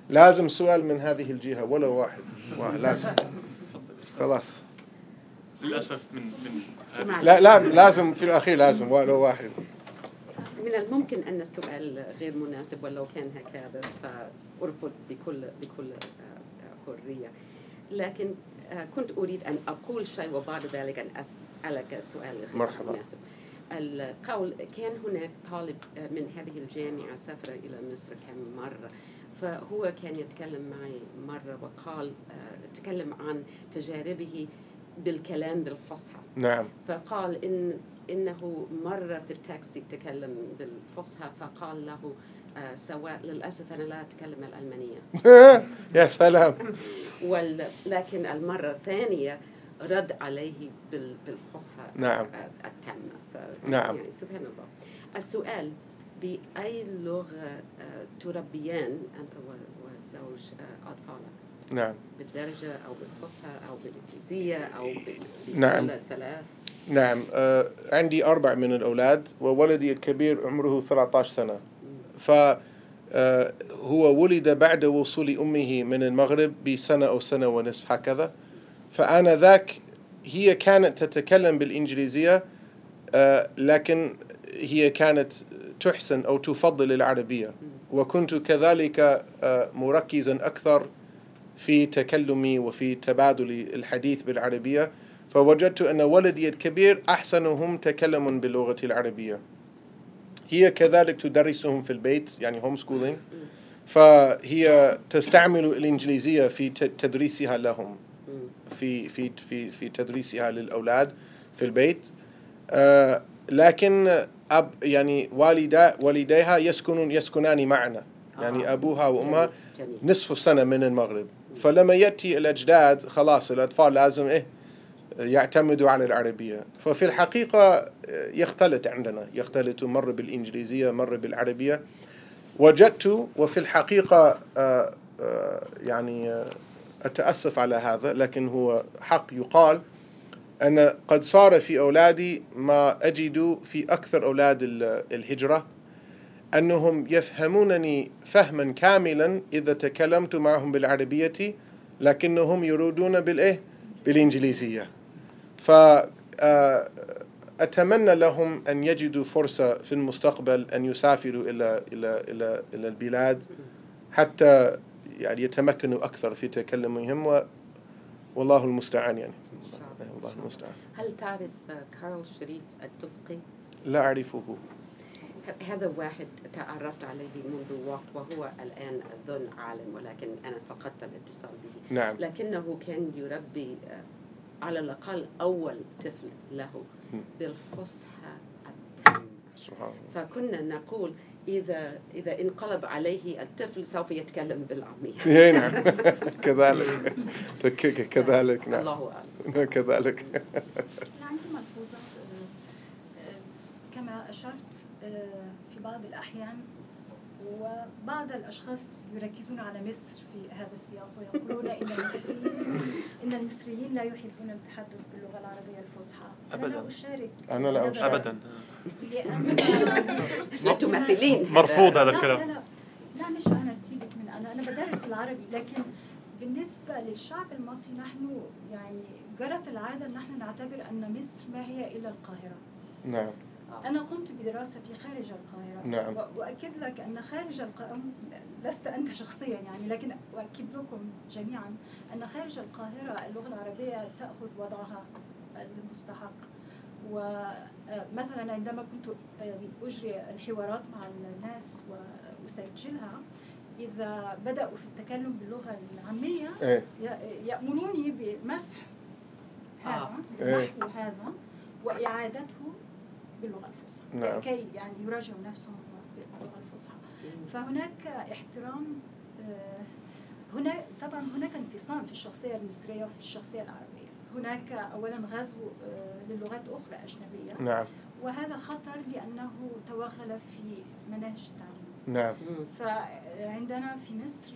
لازم سؤال من هذه الجهة ولو واحد لازم. خلاص للأسف من لا لازم في الأخير لازم ولو واحد. من الممكن أن السؤال غير مناسب ولو كان هكذا فأرفض بكل حرية، لكن كنت أريد أن أقول شيء وبعد ذلك أن أسألك سؤال غير مرحبا. مناسب. القول كان هناك طالب من هذه الجامعة سافر إلى مصر كم مرة، فهو كان يتكلم معي مرة وقال تكلم عن تجاربه بالكلام بالفصحى. نعم. فقال إنه مرة في التاكسي تكلم بالفصحى فقال له سواء للأسف أنا لا أتكلم الألمانية. يا سلام. لكن المرة الثانية رد عليه بالفصحى نعم. التامة. نعم. يعني سبحان الله. السؤال بأي لغة تربيان أنت وزوج أطفالك؟ نعم. بالدرجة أو بالفصحى أو بالإنجليزية أو نعم. الثلاث؟ نعم. عندي 4 من الأولاد وولدي الكبير عمره 13 سنة. فهو ولد بعد وصول أمه من المغرب بسنة أو سنة ونصف هكذا. فأنا ذاك هي كانت تتكلم بالإنجليزية لكن هي كانت تحسن أو تفضل العربية، وكنت كذلك مركزا أكثر في تكلمي وفي تبادل الحديث بالعربية، فوجدت أن ولدي الكبير أحسنهم تكلما باللغة العربية. هي كذلك تدرسهم في البيت يعني هوم سكولينج، فهي تستعمل الإنجليزية في تدريسها لهم في تدريسها للأولاد في البيت. لكن يعني والديها يسكنان معنا، يعني أبوها وأمها نصف سنة من المغرب. فلما يأتي الأجداد خلاص الأطفال لازم يعتمدوا على العربية. ففي الحقيقة يختلط مرة بالإنجليزية مرة بالعربية. وجدت وفي الحقيقة يعني أتأسف على هذا لكن هو حق يقال أن قد صار في أولادي ما أجد في أكثر أولاد الهجرة أنهم يفهمونني فهما كاملا إذا تكلمت معهم بالعربية، لكنهم يريدون بالإنجليزية. فأتمنى لهم أن يجدوا فرصة في المستقبل أن يسافروا إلى البلاد حتى يعني يتمكنوا أكثر في تكلمهم، والله المستعان يعني. الله المستعان. هل تعرف كارل شريف الدبقي؟ لا أعرفه. هذا واحد تعرفت عليه منذ وقت وهو الآن أظن عالم، ولكن أنا فقدت الاتصال به. نعم. لكنه كان يربي على الأقل أول طفل له بالفصحى التامة. سبحان الله. فكنا نقول إذا انقلب عليه الطفل سوف يتكلم بالعامية. نعم. كذلك نعم. الله أعلم. كذلك. عندي ملحوظة كما أشرت في بعض الأحيان وبعض الأشخاص يركزون على مصر في هذا السياق ويقولون إن المصريين لا يحبون التحدث باللغة العربية الفصحى. أنا لا أشارك أبدا. تمثلين مرفوض هذا الكلام. لا مش أنا سيبك من أنا بدرس العربي، لكن بالنسبة للشعب المصري نحن يعني جرت العادة أن نحن نعتبر أن مصر ما هي إلا القاهرة. نعم. أنا قمت بدراستي خارج القاهرة. نعم. وأكد لك أن خارج القاهرة لست أنت شخصيا يعني، لكن أؤكد لكم جميعا أن خارج القاهرة اللغة العربية تأخذ وضعها المستحق. ومثلا عندما كنت أجري الحوارات مع الناس وأسجلها، إذا بدأوا في التكلم باللغة العامية يأمروني بمسح هذا نحو هذا وإعادته باللغة الفصحى. نعم. كي يعني يراجعوا نفسهم باللغة الفصحى. فهناك احترام. هناك انفصام في الشخصية المصرية وفي الشخصية العربية. هناك أولا غزو للغات أخرى أجنبية. نعم. وهذا خطر لأنه توغل في مناهج التعليم. نعم. فعندنا في مصر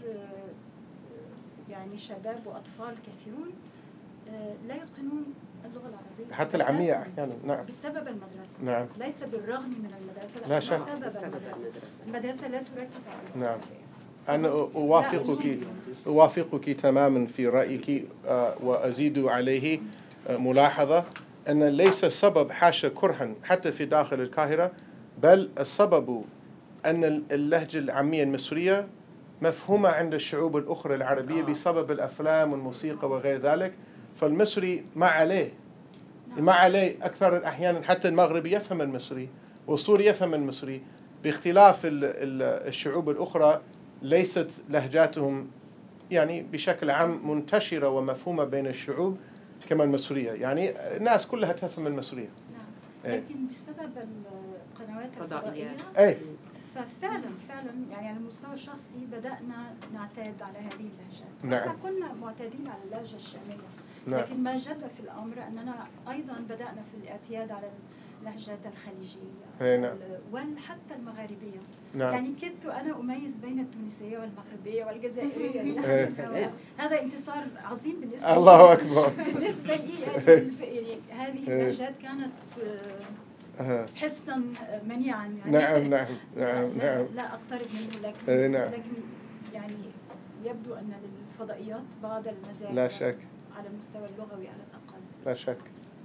يعني شباب وأطفال كثيرون لا يتقنون اللغة العربية حتى العامية أحيانا. نعم. بسبب المدرسة. نعم. ليس بالرغم من المدرسة، لا شك. بسبب المدرسة. المدرسة لا تركز على اللغة نعم. العربية. أنا أوافقك تماما في رأيك، وأزيد عليه ملاحظة أن ليس السبب حاشا كرها حتى في داخل القاهرة، بل السبب أن اللهجة العامية المصرية مفهومة عند الشعوب الأخرى العربية بسبب الأفلام والموسيقى وغير ذلك. فالمصري ما عليه أكثر الأحيان، حتى المغربي يفهم المصري والسوري يفهم المصري، باختلاف الشعوب الأخرى ليست لهجاتهم يعني بشكل عام منتشرة ومفهومة بين الشعوب كما المصرية. يعني الناس كلها تفهم المصرية. نعم. لكن بسبب القنوات الفضائية ففعلا يعني على المستوى الشخصي بدأنا نعتاد على هذه اللهجات. نعم. كنا معتادين على اللهجة الشامية. نعم. لكن ما جد في الأمر أننا أيضا بدأنا في الاعتياد على اللهجات الخليجية. نعم. وحتى المغاربية. نعم. يعني كنت أنا أميز بين التونسية والمغربية والجزائرية. هذا انتصار عظيم بالنسبة لي. الله أكبر. بالنسبة لي يعني هذه اللهجات كانت حسنا منيعا يعني. نعم. لا أقترب منه، لكن يعني يبدو أن للفضائيات بعض المزايا. لا شك. على المستوى اللغوي على الأقل. لا شك.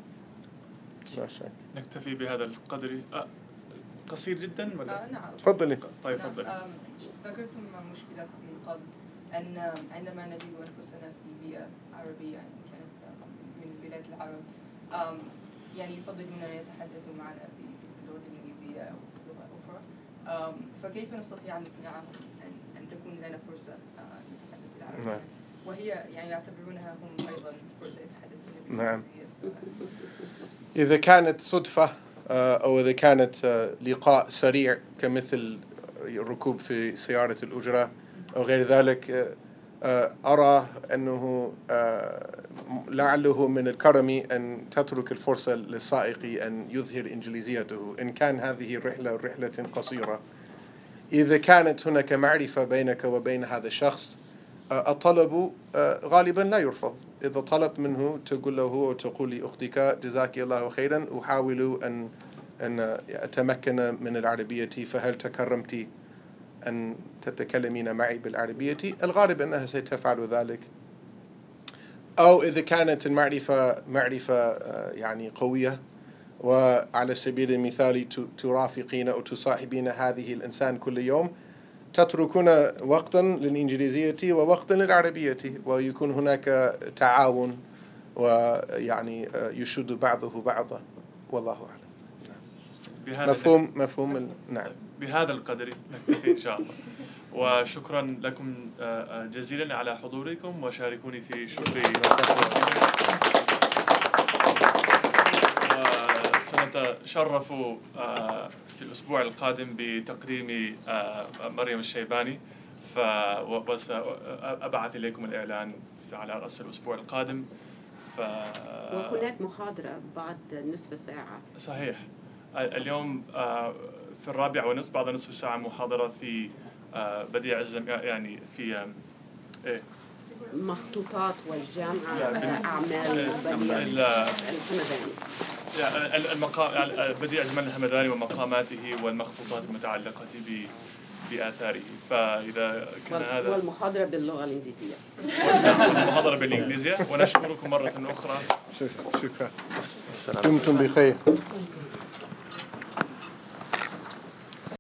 نكتفي بهذا القدر. قصير جدا ولا؟ نعم. تفضلي. طيب تفضلي. ذكرتم مشكلة من قبل أن عندما نجد أنفسنا في بيئة عربية يعني كانت من بلاد العرب يعني يفضلون أن يتحدثوا معنا باللغة الإنجليزية أو لغة أخرى، فكيف نستطيع أن نقنعهم أن تكون لنا فرصة نتحدث العربية؟ نعم. وهي يعني يعتبرونها هم أيضا فرصة يتحدثون بالإنجليزية. نعم. إذا كانت صدفة أو إذا كانت لقاء سريع كمثل الركوب في سيارة الأجرة أو غير ذلك، أرى أنه لعله من الكرم أن تترك الفرصة للسائق أن يظهر إنجليزيته إن كان هذه رحلة قصيرة. إذا كانت هناك معرفة بينك وبين هذا الشخص، الطلب غالبا لا يرفض. إذا طلبت منه تقول له وتقول لأختك جزاك الله خيرا، أحاول أن أتمكن من العربية، فهل تكرمتي أن تتكلمين معي بالعربية؟ الغالب أنها ستفعل ذلك. أو إذا كانت معرفة يعني قوية، وعلى سبيل المثال ترافقين أو تصاحبين هذه الإنسان كل يوم، تتركون وقتا للإنجليزية ووقتا للعربية، ويكون هناك تعاون ويعني يشد بعضه بعضا، والله أعلم. مفهوم. نعم. بهذا القدر نكتفي إن شاء الله، وشكرا لكم جزيلا على حضوركم، وشاركوني في شكري. سنتشرف في الأسبوع القادم بتقديم مريم الشيباني، وسأبعث إليكم الإعلان على رأس الأسبوع القادم. وهناك محاضرة بعد نصف ساعة. صحيح. اليوم في 4:30 بعد نصف ساعة محاضرة في بديع يعني في مخطوطات والجامعة أعمال الحمداني. بديع زمان الحمداني ومقاماته والمخطوطات المتعلقة بآثاره. فإذا كان هذا والمحاضرة باللغة الإنجليزية. والمحاضرة بالإنجليزية. ونشكركم مرة أخرى. شكرا. دمتم بخير.